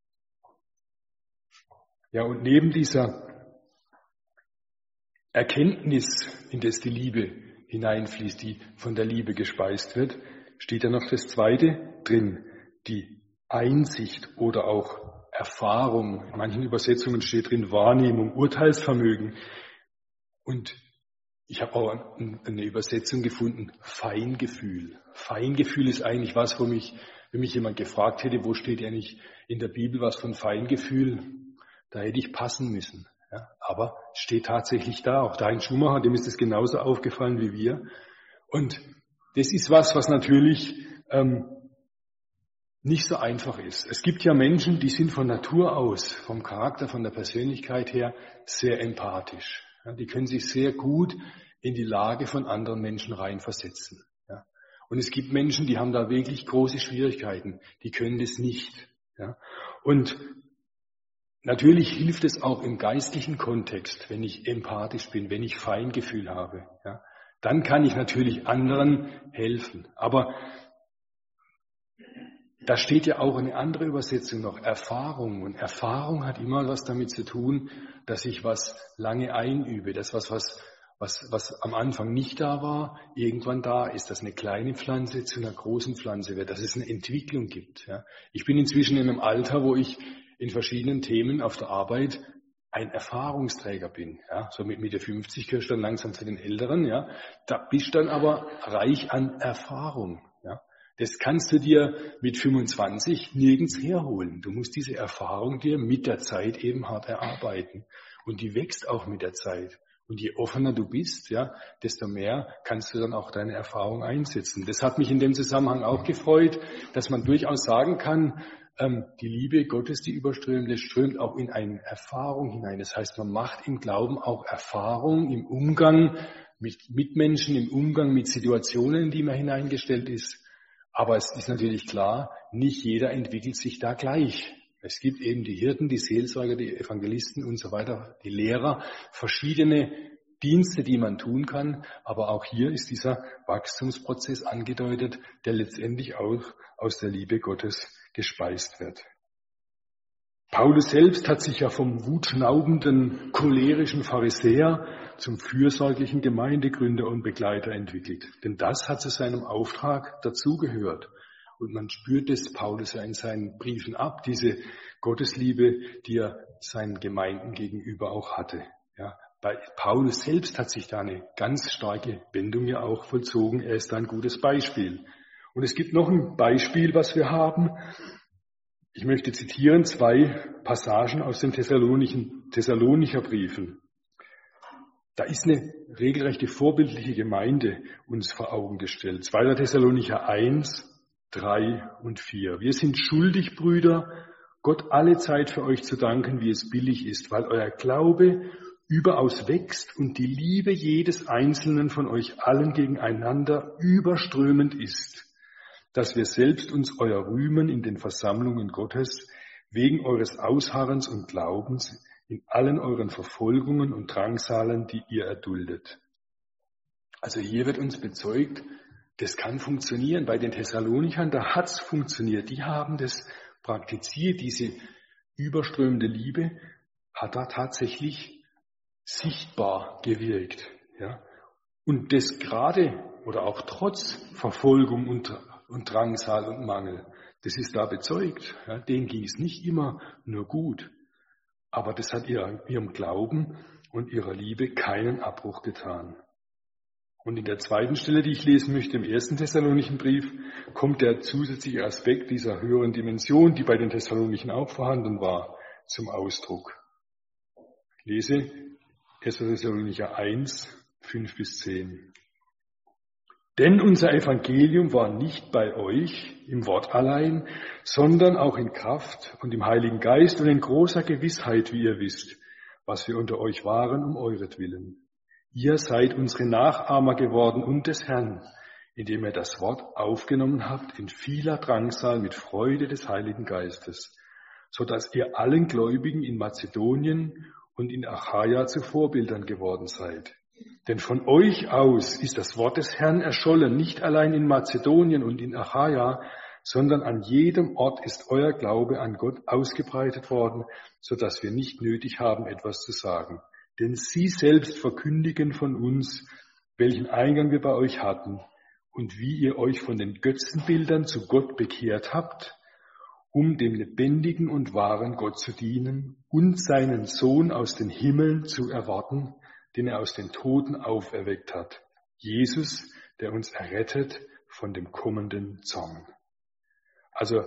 Ja, und neben dieser Erkenntnis, in das die Liebe hineinfließt, die von der Liebe gespeist wird, steht ja noch das Zweite drin, die Einsicht oder auch Erfahrung. In manchen Übersetzungen steht drin Wahrnehmung, Urteilsvermögen. Und ich habe auch eine Übersetzung gefunden, Feingefühl. Feingefühl ist eigentlich was, wenn mich jemand gefragt hätte, wo steht eigentlich in der Bibel was von Feingefühl, da hätte ich passen müssen. Ja, aber es steht tatsächlich da. Auch Heinz Schumacher, dem ist es genauso aufgefallen wie wir. Und das ist was natürlich nicht so einfach ist. Es gibt ja Menschen, die sind von Natur aus, vom Charakter, von der Persönlichkeit her sehr empathisch. Ja, die können sich sehr gut in die Lage von anderen Menschen reinversetzen. Ja. Und es gibt Menschen, die haben da wirklich große Schwierigkeiten. Die können das nicht. Ja. Und natürlich hilft es auch im geistlichen Kontext, wenn ich empathisch bin, wenn ich Feingefühl habe. Ja. Dann kann ich natürlich anderen helfen. Aber da steht ja auch eine andere Übersetzung noch, Erfahrung. Und Erfahrung hat immer was damit zu tun, dass ich was lange einübe. Das was am Anfang nicht da war, irgendwann da ist, dass eine kleine Pflanze zu einer großen Pflanze wird, dass es eine Entwicklung gibt. Ja. Ich bin inzwischen in einem Alter, wo ich in verschiedenen Themen auf der Arbeit ein Erfahrungsträger bin. Ja. So mit Mitte 50 gehörst du dann langsam zu den Älteren. Ja. Da bist du dann aber reich an Erfahrung. Ja. Das kannst du dir mit 25 nirgends herholen. Du musst diese Erfahrung dir mit der Zeit eben hart erarbeiten. Und die wächst auch mit der Zeit. Und je offener du bist, ja, desto mehr kannst du dann auch deine Erfahrung einsetzen. Das hat mich in dem Zusammenhang auch gefreut, dass man durchaus sagen kann, die Liebe Gottes, die überströmt, strömt auch in eine Erfahrung hinein. Das heißt, man macht im Glauben auch Erfahrung im Umgang mit Mitmenschen, im Umgang mit Situationen, in die man hineingestellt ist. Aber es ist natürlich klar, nicht jeder entwickelt sich da gleich. Es gibt eben die Hirten, die Seelsorger, die Evangelisten und so weiter, die Lehrer, verschiedene Dienste, die man tun kann. Aber auch hier ist dieser Wachstumsprozess angedeutet, der letztendlich auch aus der Liebe Gottes gespeist wird. Paulus selbst hat sich ja vom wutschnaubenden, cholerischen Pharisäer zum fürsorglichen Gemeindegründer und Begleiter entwickelt. Denn das hat zu seinem Auftrag dazugehört. Und man spürt es Paulus ja in seinen Briefen ab, diese Gottesliebe, die er seinen Gemeinden gegenüber auch hatte. Ja, bei Paulus selbst hat sich da eine ganz starke Wendung ja auch vollzogen. Er ist da ein gutes Beispiel. Und es gibt noch ein Beispiel, was wir haben. Ich möchte zitieren 2 Passagen aus den Thessalonicher Briefen. Da ist eine regelrechte vorbildliche Gemeinde uns vor Augen gestellt. 2. Thessalonicher 1, 3 und 4. Wir sind schuldig, Brüder, Gott alle Zeit für euch zu danken, wie es billig ist, weil euer Glaube überaus wächst und die Liebe jedes Einzelnen von euch allen gegeneinander überströmend ist, dass wir selbst uns euer rühmen in den Versammlungen Gottes, wegen eures Ausharrens und Glaubens in allen euren Verfolgungen und Drangsalen, die ihr erduldet. Also hier wird uns bezeugt, das kann funktionieren. Bei den Thessalonichern, da hat's funktioniert. Die haben das praktiziert. Diese überströmende Liebe hat da tatsächlich sichtbar gewirkt. Ja. Und das gerade oder auch trotz Verfolgung und Drangsal und Mangel. Das ist da bezeugt. Ja, denen ging es nicht immer nur gut. Aber das hat ihrem Glauben und ihrer Liebe keinen Abbruch getan. Und in der zweiten Stelle, die ich lesen möchte, im 1. Thessalonischen Brief, kommt der zusätzliche Aspekt dieser höheren Dimension, die bei den Thessalonichen auch vorhanden war, zum Ausdruck. Ich lese 1. Thessalonicher 1, 5-10. Denn unser Evangelium war nicht bei euch im Wort allein, sondern auch in Kraft und im Heiligen Geist und in großer Gewissheit, wie ihr wisst, was wir unter euch waren um euretwillen. Ihr seid unsere Nachahmer geworden und des Herrn, indem ihr das Wort aufgenommen habt in vieler Drangsal mit Freude des Heiligen Geistes, so dass ihr allen Gläubigen in Mazedonien und in Achaia zu Vorbildern geworden seid. Denn von euch aus ist das Wort des Herrn erschollen, nicht allein in Mazedonien und in Achaia, sondern an jedem Ort ist euer Glaube an Gott ausgebreitet worden, so dass wir nicht nötig haben, etwas zu sagen. Denn sie selbst verkündigen von uns, welchen Eingang wir bei euch hatten und wie ihr euch von den Götzenbildern zu Gott bekehrt habt, um dem lebendigen und wahren Gott zu dienen und seinen Sohn aus den Himmeln zu erwarten, den er aus den Toten auferweckt hat. Jesus, der uns errettet von dem kommenden Zorn. Also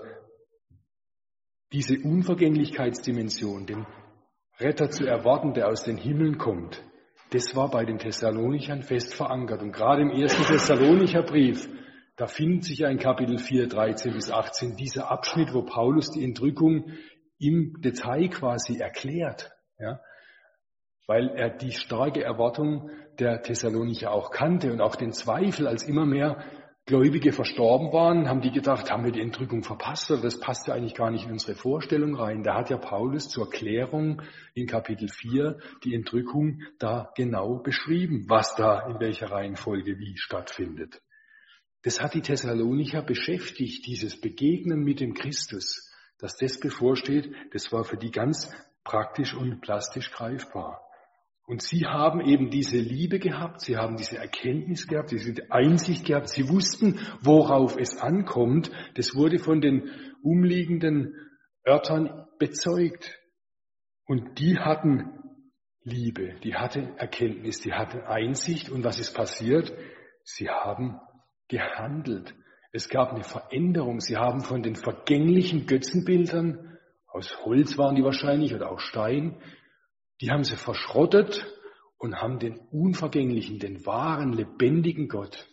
diese Unvergänglichkeitsdimension, den Retter zu erwarten, der aus den Himmeln kommt, das war bei den Thessalonichern fest verankert. Und gerade im 1. Thessalonicher Brief, da findet sich ja in Kapitel 4, 13-18 dieser Abschnitt, wo Paulus die Entrückung im Detail quasi erklärt, ja, weil er die starke Erwartung der Thessalonicher auch kannte und auch den Zweifel, als immer mehr Gläubige verstorben waren, haben die gedacht, haben wir die Entrückung verpasst oder das passt ja eigentlich gar nicht in unsere Vorstellung rein. Da hat ja Paulus zur Klärung in Kapitel 4 die Entrückung da genau beschrieben, was da in welcher Reihenfolge wie stattfindet. Das hat die Thessalonicher beschäftigt, dieses Begegnen mit dem Christus, dass das bevorsteht, das war für die ganz praktisch und plastisch greifbar. Und sie haben eben diese Liebe gehabt, sie haben diese Erkenntnis gehabt, diese Einsicht gehabt, sie wussten, worauf es ankommt. Das wurde von den umliegenden Örtern bezeugt. Und die hatten Liebe, die hatten Erkenntnis, die hatten Einsicht. Und was ist passiert? Sie haben gehandelt. Es gab eine Veränderung. Sie haben von den vergänglichen Götzenbildern, aus Holz waren die wahrscheinlich oder auch Stein, die haben sie verschrottet und haben den unvergänglichen, den wahren, lebendigen Gott,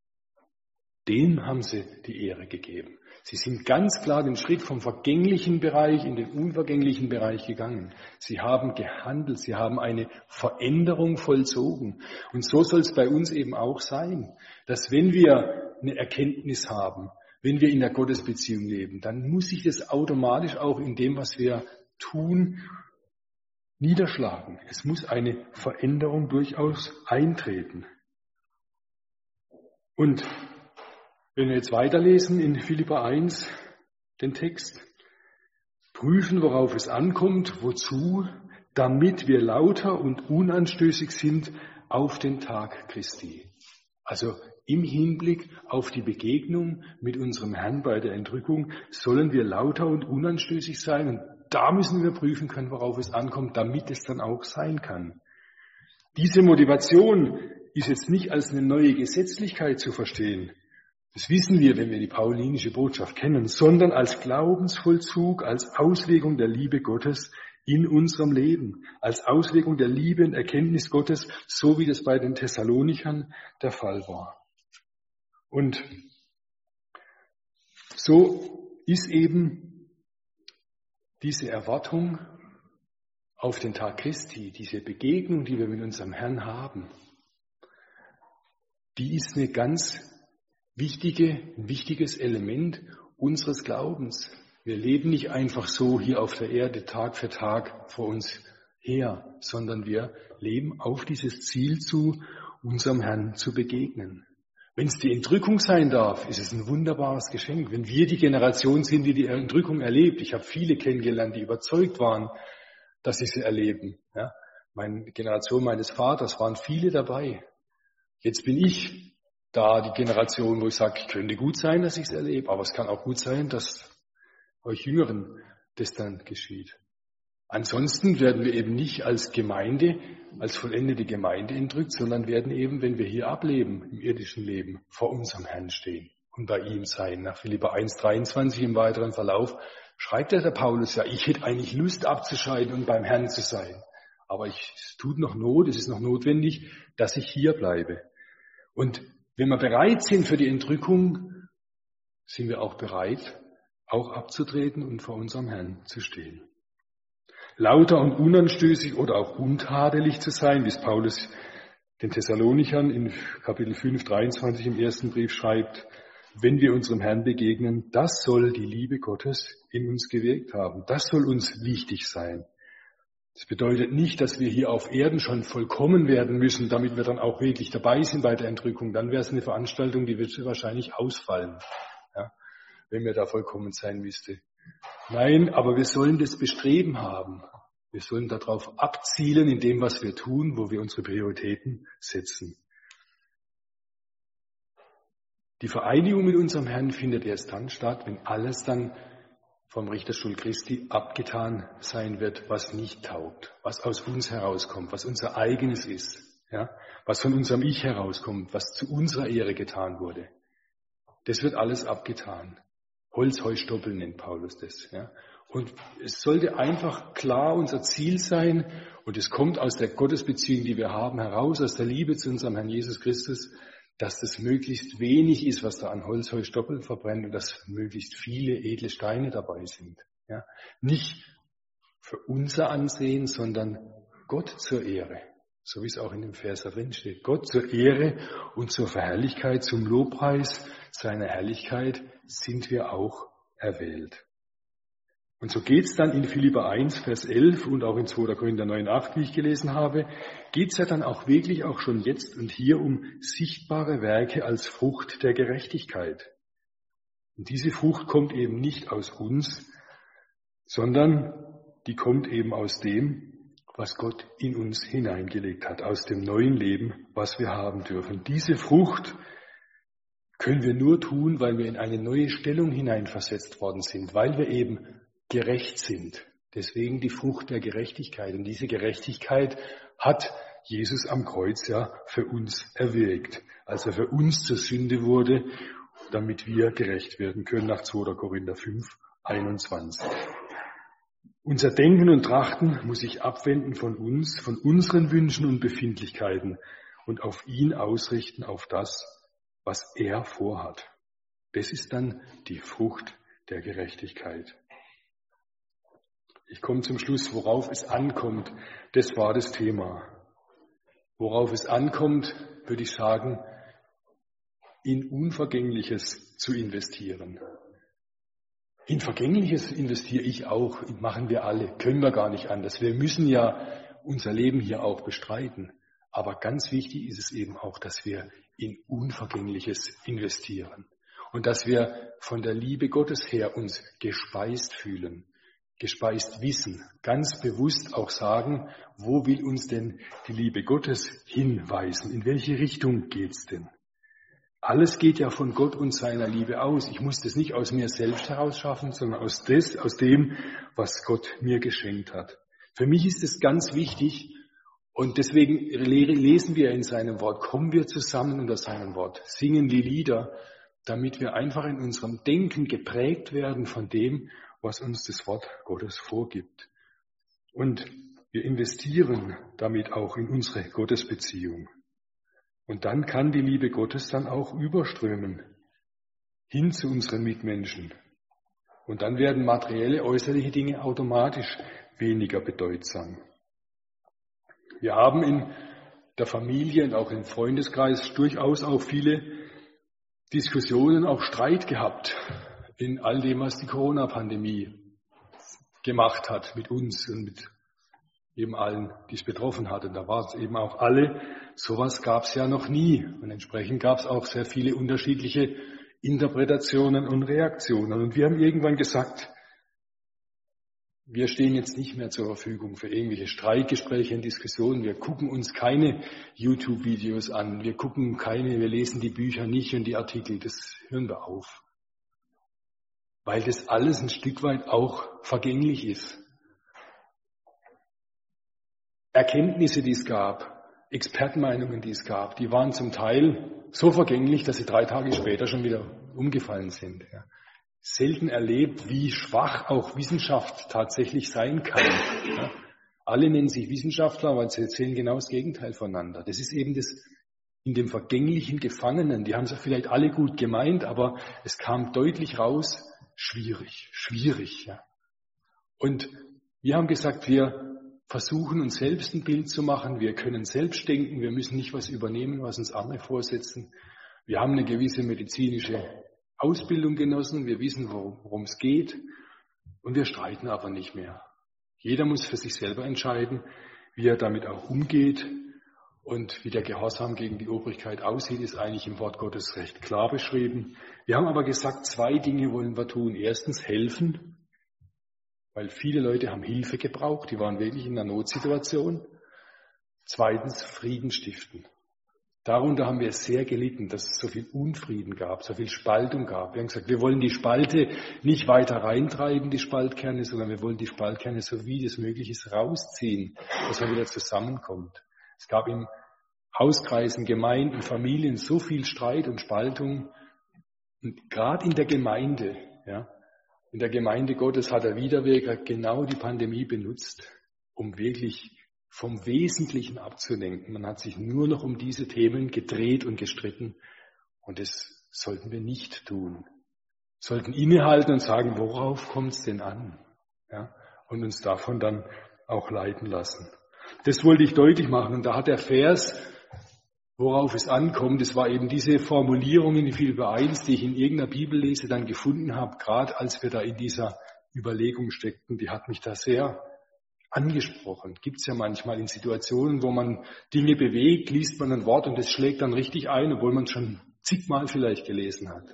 dem haben sie die Ehre gegeben. Sie sind ganz klar den Schritt vom vergänglichen Bereich in den unvergänglichen Bereich gegangen. Sie haben gehandelt, sie haben eine Veränderung vollzogen. Und so soll es bei uns eben auch sein, dass wenn wir eine Erkenntnis haben, wenn wir in der Gottesbeziehung leben, dann muss sich das automatisch auch in dem, was wir tun, niederschlagen. Es muss eine Veränderung durchaus eintreten. Und wenn wir jetzt weiterlesen in Philipper 1, den Text, prüfen, worauf es ankommt, wozu, damit wir lauter und unanstößig sind auf den Tag Christi. Also im Hinblick auf die Begegnung mit unserem Herrn bei der Entrückung sollen wir lauter und unanstößig sein. Und da müssen wir prüfen können, worauf es ankommt, damit es dann auch sein kann. Diese Motivation ist jetzt nicht als eine neue Gesetzlichkeit zu verstehen. Das wissen wir, wenn wir die paulinische Botschaft kennen, sondern als Glaubensvollzug, als Auslegung der Liebe Gottes in unserem Leben, als Auslegung der Liebe und Erkenntnis Gottes, so wie das bei den Thessalonichern der Fall war. Und so ist eben diese Erwartung auf den Tag Christi, diese Begegnung, die wir mit unserem Herrn haben, die ist ein wichtiges Element unseres Glaubens. Wir leben nicht einfach so hier auf der Erde Tag für Tag vor uns her, sondern wir leben auf dieses Ziel zu, unserem Herrn zu begegnen. Wenn es die Entrückung sein darf, ist es ein wunderbares Geschenk. Wenn wir die Generation sind, die die Entrückung erlebt, ich habe viele kennengelernt, die überzeugt waren, dass sie sie erleben. Ja, meine Generation meines Vaters waren viele dabei. Jetzt bin ich da die Generation, wo ich sage, könnte gut sein, dass ich es erlebe, aber es kann auch gut sein, dass euch Jüngeren das dann geschieht. Ansonsten werden wir eben nicht als Gemeinde, als vollendete Gemeinde entrückt, sondern werden eben, wenn wir hier ableben, im irdischen Leben, vor unserem Herrn stehen und bei ihm sein. Nach Philipper 1,23 im weiteren Verlauf schreibt der Paulus ja, ich hätte eigentlich Lust abzuscheiden und beim Herrn zu sein. Aber es tut noch Not, es ist noch notwendig, dass ich hier bleibe. Und wenn wir bereit sind für die Entrückung, sind wir auch bereit, auch abzutreten und vor unserem Herrn zu stehen. Lauter und unanstößig oder auch untadelig zu sein, wie es Paulus den Thessalonichern in Kapitel 5, 23 im ersten Brief schreibt, wenn wir unserem Herrn begegnen, das soll die Liebe Gottes in uns gewirkt haben. Das soll uns wichtig sein. Das bedeutet nicht, dass wir hier auf Erden schon vollkommen werden müssen, damit wir dann auch wirklich dabei sind bei der Entrückung. Dann wäre es eine Veranstaltung, die wird wahrscheinlich ausfallen, ja, wenn wir da vollkommen sein müsste. Nein, aber wir sollen das Bestreben haben. Wir sollen darauf abzielen in dem, was wir tun, wo wir unsere Prioritäten setzen. Die Vereinigung mit unserem Herrn findet erst dann statt, wenn alles dann vom Richterstuhl Christi abgetan sein wird, was nicht taugt, was aus uns herauskommt, was unser eigenes ist, ja, was von unserem Ich herauskommt, was zu unserer Ehre getan wurde. Das wird alles abgetan. Holzheustoppel nennt Paulus das. Ja. Und es sollte einfach klar unser Ziel sein, und es kommt aus der Gottesbeziehung, die wir haben, heraus, aus der Liebe zu unserem Herrn Jesus Christus, dass das möglichst wenig ist, was da an Holzheustoppeln verbrennt, und dass möglichst viele edle Steine dabei sind. Ja. Nicht für unser Ansehen, sondern Gott zur Ehre. So wie es auch in dem Vers da drin steht. Gott zur Ehre und zur Verherrlichkeit, zum Lobpreis seiner Herrlichkeit sind wir auch erwählt. Und so geht's dann in Philipper 1, Vers 11 und auch in 2. Korinther 9, 8, wie ich gelesen habe, geht's ja dann auch wirklich auch schon jetzt und hier um sichtbare Werke als Frucht der Gerechtigkeit. Und diese Frucht kommt eben nicht aus uns, sondern die kommt eben aus dem, was Gott in uns hineingelegt hat, aus dem neuen Leben, was wir haben dürfen. Diese Frucht können wir nur tun, weil wir in eine neue Stellung hineinversetzt worden sind, weil wir eben gerecht sind. Deswegen die Frucht der Gerechtigkeit. Und diese Gerechtigkeit hat Jesus am Kreuz ja für uns erwirkt, als er für uns zur Sünde wurde, damit wir gerecht werden können, nach 2. Korinther 5, 21. Unser Denken und Trachten muss sich abwenden von uns, von unseren Wünschen und Befindlichkeiten und auf ihn ausrichten, auf das, was er vorhat. Das ist dann die Frucht der Gerechtigkeit. Ich komme zum Schluss, worauf es ankommt. Das war das Thema. Worauf es ankommt, würde ich sagen, in Unvergängliches zu investieren. In Vergängliches investiere ich auch, machen wir alle, können wir gar nicht anders. Wir müssen ja unser Leben hier auch bestreiten. Aber ganz wichtig ist es eben auch, dass wir in Unvergängliches investieren. Und dass wir von der Liebe Gottes her uns gespeist fühlen, gespeist wissen, ganz bewusst auch sagen, wo will uns denn die Liebe Gottes hinweisen? In welche Richtung geht's denn? Alles geht ja von Gott und seiner Liebe aus. Ich muss das nicht aus mir selbst heraus schaffen, sondern aus dem, was Gott mir geschenkt hat. Für mich ist es ganz wichtig und deswegen lesen wir in seinem Wort, kommen wir zusammen unter seinem Wort, singen die Lieder, damit wir einfach in unserem Denken geprägt werden von dem, was uns das Wort Gottes vorgibt. Und wir investieren damit auch in unsere Gottesbeziehung. Und dann kann die Liebe Gottes dann auch überströmen hin zu unseren Mitmenschen. Und dann werden materielle, äußerliche Dinge automatisch weniger bedeutsam. Wir haben in der Familie und auch im Freundeskreis durchaus auch viele Diskussionen, auch Streit gehabt in all dem, was die Corona-Pandemie gemacht hat mit uns und mit eben allen, die es betroffen hatte. Da waren es eben auch alle. Sowas gab es ja noch nie. Und entsprechend gab es auch sehr viele unterschiedliche Interpretationen und Reaktionen. Und wir haben irgendwann gesagt, Wir stehen jetzt nicht mehr zur Verfügung für irgendwelche Streitgespräche und Diskussionen. Wir gucken uns keine YouTube-Videos an. Wir lesen die Bücher nicht und die Artikel. Das hören wir auf. Weil das alles ein Stück weit auch vergänglich ist. Erkenntnisse, die es gab, Expertenmeinungen, die es gab, die waren zum Teil so vergänglich, dass sie 3 Tage später schon wieder umgefallen sind. Ja. Selten erlebt, wie schwach auch Wissenschaft tatsächlich sein kann. Ja. Alle nennen sich Wissenschaftler, aber sie erzählen genau das Gegenteil voneinander. Das ist eben das in dem vergänglichen Gefangenen. Die haben es vielleicht alle gut gemeint, aber es kam deutlich raus, schwierig. Ja. Und wir haben gesagt, wir versuchen uns selbst ein Bild zu machen. Wir können selbst denken. Wir müssen nicht was übernehmen, was uns andere vorsetzen. Wir haben eine gewisse medizinische Ausbildung genossen, wir wissen, worum es geht und wir streiten aber nicht mehr. Jeder muss für sich selber entscheiden, wie er damit auch umgeht und wie der Gehorsam gegen die Obrigkeit aussieht, ist eigentlich im Wort Gottes recht klar beschrieben. Wir haben aber gesagt, 2 Dinge wollen wir tun. Erstens helfen, weil viele Leute haben Hilfe gebraucht, die waren wirklich in einer Notsituation. Zweitens Frieden stiften. Darunter haben wir sehr gelitten, dass es so viel Unfrieden gab, so viel Spaltung gab. Wir haben gesagt, wir wollen die Spalte nicht weiter reintreiben, die Spaltkerne, sondern wir wollen die Spaltkerne, so wie das möglich ist, rausziehen, dass man wieder zusammenkommt. Es gab in Hauskreisen, Gemeinden, Familien so viel Streit und Spaltung. Und gerade in der Gemeinde, ja, in der Gemeinde Gottes hat der Widerwirker genau die Pandemie benutzt, um wirklich vom Wesentlichen abzulenken. Man hat sich nur noch um diese Themen gedreht und gestritten. Und das sollten wir nicht tun. Wir sollten innehalten und sagen, worauf kommt es denn an? Ja, und uns davon dann auch leiten lassen. Das wollte ich deutlich machen. Und da hat der Vers, worauf es ankommt, das war eben diese Formulierung in Philipper 1, die ich in irgendeiner Bibellese dann gefunden habe, gerade als wir da in dieser Überlegung steckten, die hat mich da sehr angesprochen. Gibt es ja manchmal in Situationen, wo man Dinge bewegt, liest man ein Wort und das schlägt dann richtig ein, obwohl man es schon zigmal vielleicht gelesen hat.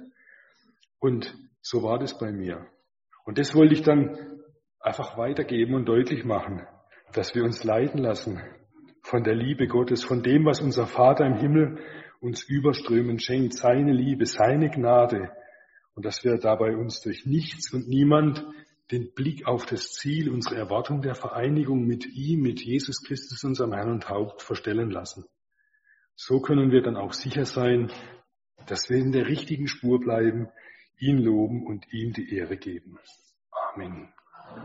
Und so war das bei mir. Und das wollte ich dann einfach weitergeben und deutlich machen, dass wir uns leiten lassen von der Liebe Gottes, von dem, was unser Vater im Himmel uns überströmend schenkt, seine Liebe, seine Gnade, und dass wir dabei uns durch nichts und niemand den Blick auf das Ziel, unsere Erwartung der Vereinigung mit ihm, mit Jesus Christus, unserem Herrn und Haupt, verstellen lassen. So können wir dann auch sicher sein, dass wir in der richtigen Spur bleiben, ihn loben und ihm die Ehre geben. Amen.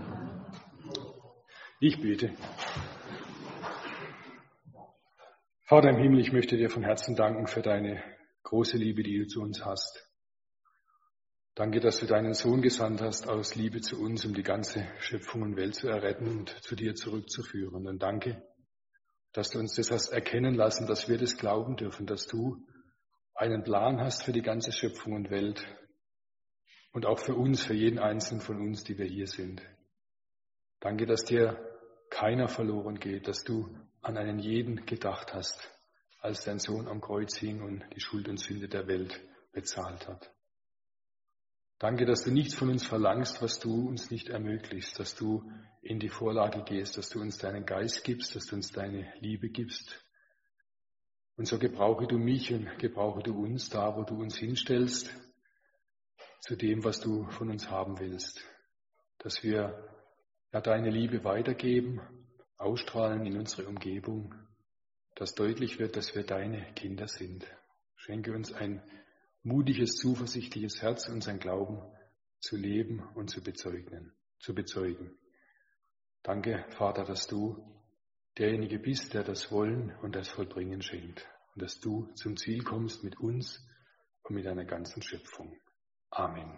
Ich bete. Vater im Himmel, ich möchte dir von Herzen danken für deine große Liebe, die du zu uns hast. Danke, dass du deinen Sohn gesandt hast aus Liebe zu uns, um die ganze Schöpfung und Welt zu erretten und zu dir zurückzuführen. Und danke, dass du uns das hast erkennen lassen, dass wir das glauben dürfen, dass du einen Plan hast für die ganze Schöpfung und Welt und auch für uns, für jeden Einzelnen von uns, die wir hier sind. Danke, dass dir keiner verloren geht, dass du an einen jeden gedacht hast, als dein Sohn am Kreuz hing und die Schuld und Sünde der Welt bezahlt hat. Danke, dass du nichts von uns verlangst, was du uns nicht ermöglichst, dass du in die Vorlage gehst, dass du uns deinen Geist gibst, dass du uns deine Liebe gibst. Und so gebrauche du mich und gebrauche du uns da, wo du uns hinstellst, zu dem, was du von uns haben willst. Dass wir ja deine Liebe weitergeben, ausstrahlen in unsere Umgebung, dass deutlich wird, dass wir deine Kinder sind. Schenke uns ein mutiges, zuversichtliches Herz, unseren Glauben zu leben und zu bezeugen. Danke, Vater, dass du derjenige bist, der das Wollen und das Vollbringen schenkt und dass du zum Ziel kommst mit uns und mit deiner ganzen Schöpfung. Amen.